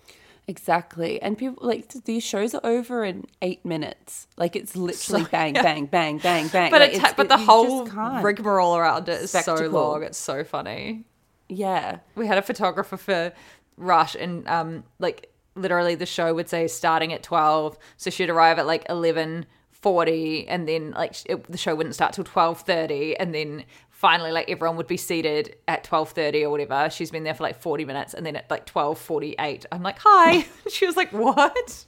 Speaker 5: Exactly. And people like these shows are over in eight minutes. Like it's literally
Speaker 4: So-
Speaker 5: bang,
Speaker 4: yeah.
Speaker 5: bang, bang, bang, bang.
Speaker 4: But
Speaker 5: like,
Speaker 4: it
Speaker 5: it's-
Speaker 4: but the
Speaker 5: you
Speaker 4: whole
Speaker 5: just can't.
Speaker 4: rigmarole around it is so
Speaker 5: Spectacle.
Speaker 4: long. It's so funny.
Speaker 5: Yeah.
Speaker 4: We had a photographer for Rush, and um like literally the show would say starting at twelve, so she'd arrive at like eleven forty, and then like it, the show wouldn't start till twelve thirty, and then finally like everyone would be seated at twelve thirty or whatever. She's been there for like forty minutes, and then at like twelve forty-eight I'm like, hi. She was like, what?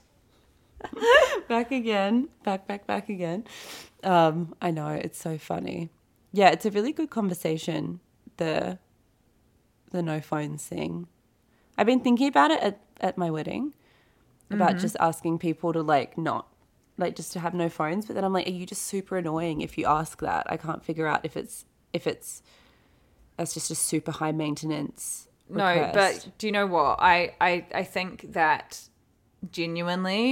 Speaker 5: Back again. Back, back, back again. Um, I know, it's so funny. Yeah, it's a really good conversation, the the no phones thing. I've been thinking about it at, at my wedding, about
Speaker 4: Mm-hmm.
Speaker 5: just asking people to like not, like just to have no phones. But then I'm like, are you just super annoying if you ask that? I can't figure out if it's, if it's, that's just a super high maintenance
Speaker 4: No,
Speaker 5: request.
Speaker 4: but do you know what? I, I, I think that genuinely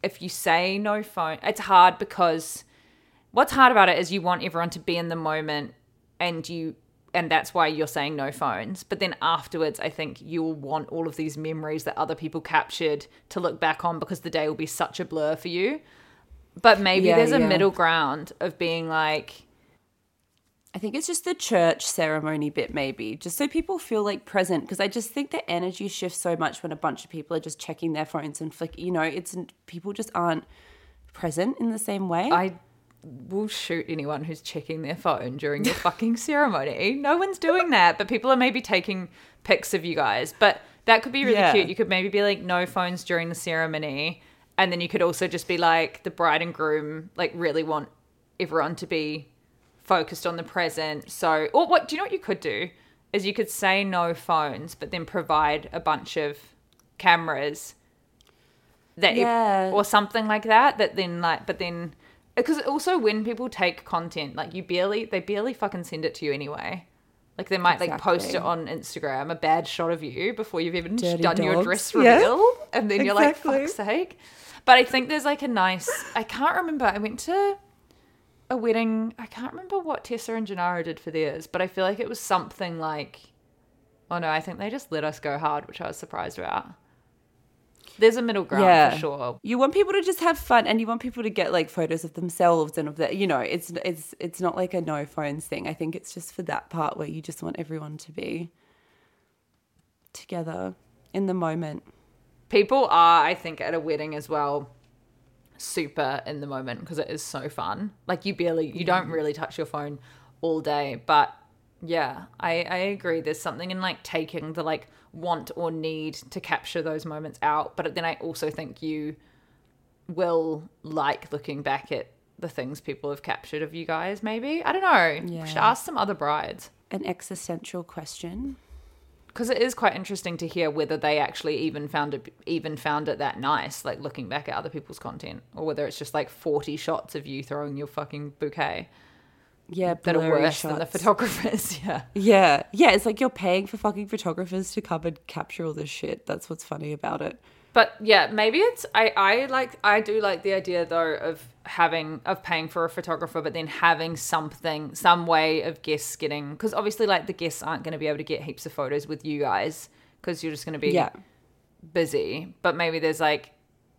Speaker 4: if you say no phone, it's hard because what's hard about it is you want everyone to be in the moment and you, and that's why you're saying no phones. But then afterwards, I think you'll want all of these memories that other people captured to look back on because the day will be such a blur for you. But maybe
Speaker 5: Yeah,
Speaker 4: there's a
Speaker 5: yeah.
Speaker 4: middle ground of being like,
Speaker 5: I think it's just the church ceremony bit, maybe, just so people feel like present. Because I just think the energy shifts so much when a bunch of people are just checking their phones and flick. You know, it's people just aren't present in the same way.
Speaker 4: I will shoot anyone who's checking their phone during your fucking ceremony. No one's doing that, but people are maybe taking pics of you guys. But that could be really
Speaker 5: Yeah.
Speaker 4: cute. You could maybe be like, no phones during the ceremony. And then you could also just be like, the bride and groom like really want everyone to be focused on the present. So, or what, do you know what you could do? Is you could say no phones, but then provide a bunch of cameras that,
Speaker 5: Yeah.
Speaker 4: if, or something like that, that then like, but then, because also when people take content, like you barely, they barely fucking send it to you anyway. Like they might like post it
Speaker 5: Exactly.
Speaker 4: on Instagram, a bad shot of you before you've even
Speaker 5: Dirty
Speaker 4: done your
Speaker 5: dogs.
Speaker 4: dress
Speaker 5: Yeah.
Speaker 4: reveal. And then you're
Speaker 5: Exactly.
Speaker 4: like, fuck's sake. But I think there's like a nice, I can't remember, I went to a wedding, I can't remember what Tessa and Gennaro did for theirs, but I feel like it was something like, oh no, I think they just let us go hard, which I was surprised about. There's a middle ground
Speaker 5: Yeah.
Speaker 4: for sure.
Speaker 5: You want people to just have fun, and you want people to get like photos of themselves and of that. You know, it's it's it's not like a no phones thing. I think it's just for that part where you just want everyone to be together in the moment.
Speaker 4: People are, I think, at a wedding as well, super in the moment because it is so fun. Like you barely, you don't really touch your phone all day. But yeah, I, I agree. There's something in like taking the like want or need to capture those moments out. But then I also think you will like looking back at the things people have captured of you guys, maybe. I don't know.
Speaker 5: Yeah.
Speaker 4: We should ask some other brides.
Speaker 5: An existential question.
Speaker 4: Because it is quite interesting to hear whether they actually even found it even found it that nice, like looking back at other people's content, or whether it's just like forty shots of you throwing your fucking bouquet
Speaker 5: Yeah,
Speaker 4: that are
Speaker 5: blurry
Speaker 4: worse than the
Speaker 5: shots.
Speaker 4: photographers. Yeah.
Speaker 5: Yeah, yeah. It's like you're paying for fucking photographers to come and capture all this shit. That's what's funny about it.
Speaker 4: But yeah, maybe it's I, I like I do like the idea though of having of paying for a photographer, but then having something some way of guests getting, because obviously like the guests aren't going to be able to get heaps of photos with you guys because you're just going to be
Speaker 5: Yeah.
Speaker 4: busy. But maybe there's like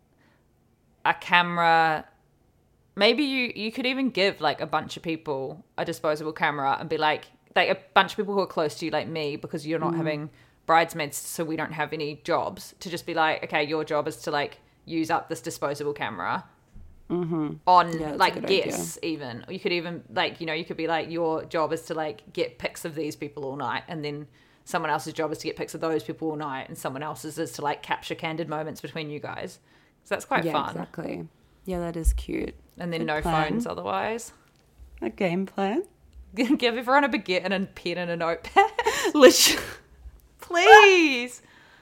Speaker 4: a camera. Maybe you you could even give like a bunch of people a disposable camera and be like like a bunch of people who are close to you, like me, because you're not having bridesmaids, so we don't have any jobs, to just be like, okay, your job is to like use up this disposable camera
Speaker 5: Mm-hmm.
Speaker 4: on
Speaker 5: Yeah, that's a
Speaker 4: like
Speaker 5: good
Speaker 4: guests. Even, or you could even like, you know, you could be like, your job is to like get pics of these people all night, and then someone else's job is to get pics of those people all night, and someone else's is to like capture candid moments between you guys. So that's quite
Speaker 5: yeah,
Speaker 4: fun.
Speaker 5: exactly. Yeah, that is cute.
Speaker 4: And then
Speaker 5: Good
Speaker 4: no
Speaker 5: plan.
Speaker 4: phones otherwise.
Speaker 5: A game plan.
Speaker 4: Give everyone a baguette and a pen and a notepad.
Speaker 5: Literally.
Speaker 4: Please.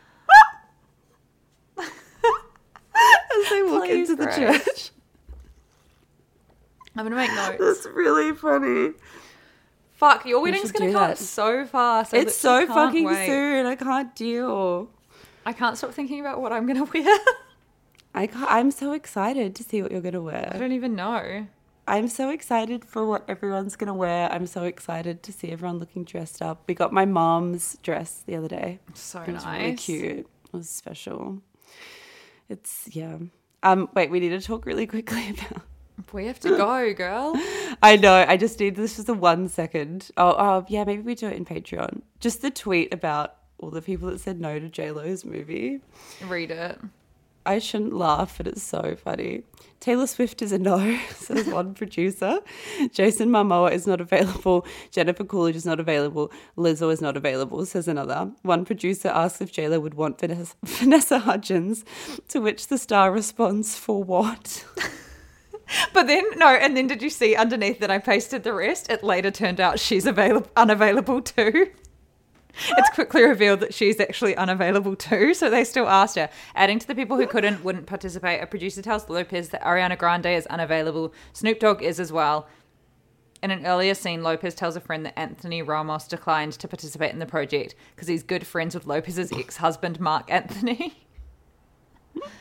Speaker 5: As they walk
Speaker 4: Please,
Speaker 5: into the
Speaker 4: Grace.
Speaker 5: church.
Speaker 4: I'm going to make notes.
Speaker 5: That's really funny.
Speaker 4: Fuck, your wedding's
Speaker 5: should
Speaker 4: going to
Speaker 5: do
Speaker 4: come
Speaker 5: that.
Speaker 4: so fast. I
Speaker 5: It's so
Speaker 4: literally can't
Speaker 5: fucking
Speaker 4: wait.
Speaker 5: soon. I can't deal.
Speaker 4: I can't stop thinking about what I'm going to wear.
Speaker 5: I can't, I'm so excited to see what you're going to
Speaker 4: I
Speaker 5: wear.
Speaker 4: don't even know.
Speaker 5: I'm so excited for what everyone's going to wear. I'm so excited to see everyone looking dressed up. We got my mom's dress the other day.
Speaker 4: So
Speaker 5: It was
Speaker 4: nice.
Speaker 5: really cute. It was special. It's, yeah. Um, wait, we need to talk really quickly about...
Speaker 4: We have to go, girl.
Speaker 5: I know. I just need this just a one second. Oh, oh, yeah. Maybe we do it in Patreon. Just the tweet about all the people that said no to J-Lo's movie.
Speaker 4: Read it.
Speaker 5: I shouldn't laugh, but it's so funny. Taylor Swift is a no, says one producer. Jason Momoa is not available. Jennifer Coolidge is not available. Lizzo is not available, says another. One producer asks if J-Lo would want Vanessa, Vanessa Hudgens, to which the star responds, for what?
Speaker 4: But then, no, and then did you see underneath that I pasted the rest? It later turned out she's available, unavailable too. It's quickly revealed that she's actually unavailable too, so they still asked her. Adding to the people who couldn't, wouldn't participate, a producer tells Lopez that Ariana Grande is unavailable. Snoop Dogg is as well. In an earlier scene, Lopez tells a friend that Anthony Ramos declined to participate in the project because he's good friends with Lopez's ex-husband, Mark Anthony.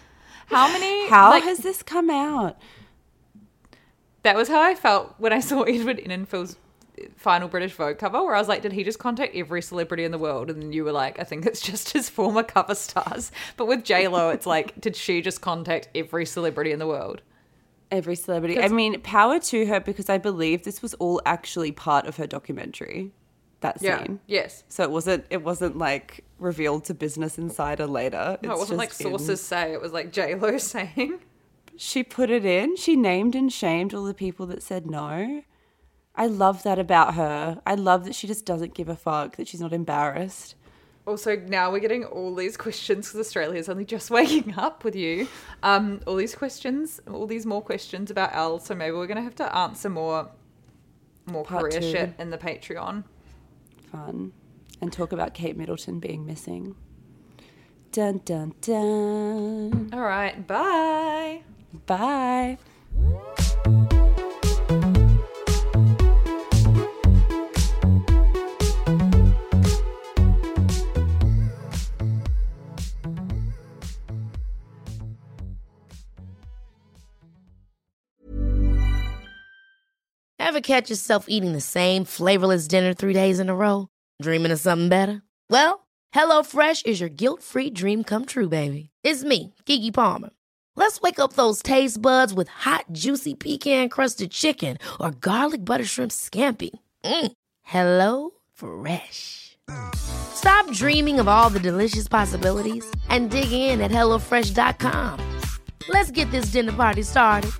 Speaker 4: How many?
Speaker 5: How
Speaker 4: like,
Speaker 5: has this come out?
Speaker 4: That was how I felt when I saw Edward Enninful's final British Vogue cover, where I was like, did he just contact every celebrity in the world? And then you were like, I think it's just his former cover stars. But with J-Lo, it's like, did she just contact every celebrity in the world?
Speaker 5: Every celebrity. I mean, power to her, because I believe this was all actually part of her documentary. That scene.
Speaker 4: Yeah. Yes.
Speaker 5: So it wasn't it wasn't like revealed to Business Insider later.
Speaker 4: No, it wasn't like sources in. say. It was like J-Lo saying.
Speaker 5: She put it in. She named and shamed all the people that said no. I love that about her. I love that she just doesn't give a fuck, that she's not embarrassed.
Speaker 4: Also, now we're getting all these questions because Australia's only just waking up with you. Um, all these questions, all these more questions about Elle. So maybe we're going to have to answer more, more
Speaker 5: Part
Speaker 4: career
Speaker 5: two.
Speaker 4: shit in the Patreon.
Speaker 5: Fun. And talk about Kate Middleton being missing. Dun, dun, dun.
Speaker 4: All right. Bye.
Speaker 5: Bye.
Speaker 1: Ever catch yourself eating the same flavorless dinner three days in a row? Dreaming of something better? Well, HelloFresh is your guilt-free dream come true, baby. It's me, Keke Palmer. Let's wake up those taste buds with hot, juicy pecan-crusted chicken or garlic butter shrimp scampi. Mm. Hello Fresh. Stop dreaming of all the delicious possibilities and dig in at hello fresh dot com. Let's get this dinner party started.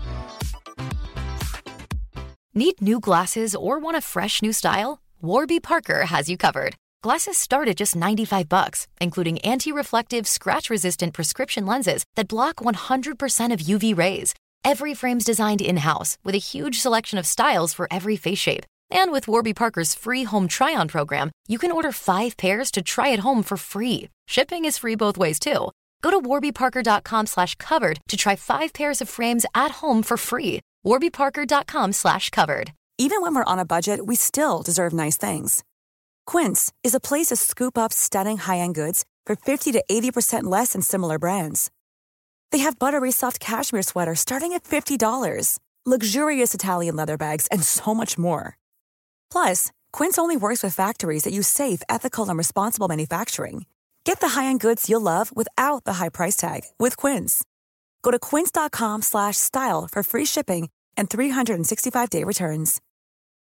Speaker 6: Need new glasses or want a fresh new style? Warby Parker has you covered. Glasses start at just ninety-five bucks, including anti-reflective, scratch-resistant prescription lenses that block one hundred percent of U V rays. Every frame's designed in-house with a huge selection of styles for every face shape. And with Warby Parker's free home try-on program, you can order five pairs to try at home for free. Shipping is free both ways, too. Go to warby parker dot com slash covered to try five pairs of frames at home for free. warby parker dot com slash covered.
Speaker 7: Even when we're on a budget, we still deserve nice things. Quince is a place to scoop up stunning high-end goods for fifty to eighty percent less than similar brands. They have buttery soft cashmere sweaters starting at fifty dollars, luxurious Italian leather bags, and so much more. Plus, Quince only works with factories that use safe, ethical, and responsible manufacturing. Get the high-end goods you'll love without the high price tag with Quince. Go to quince dot com slash style for free shipping and three sixty-five day returns.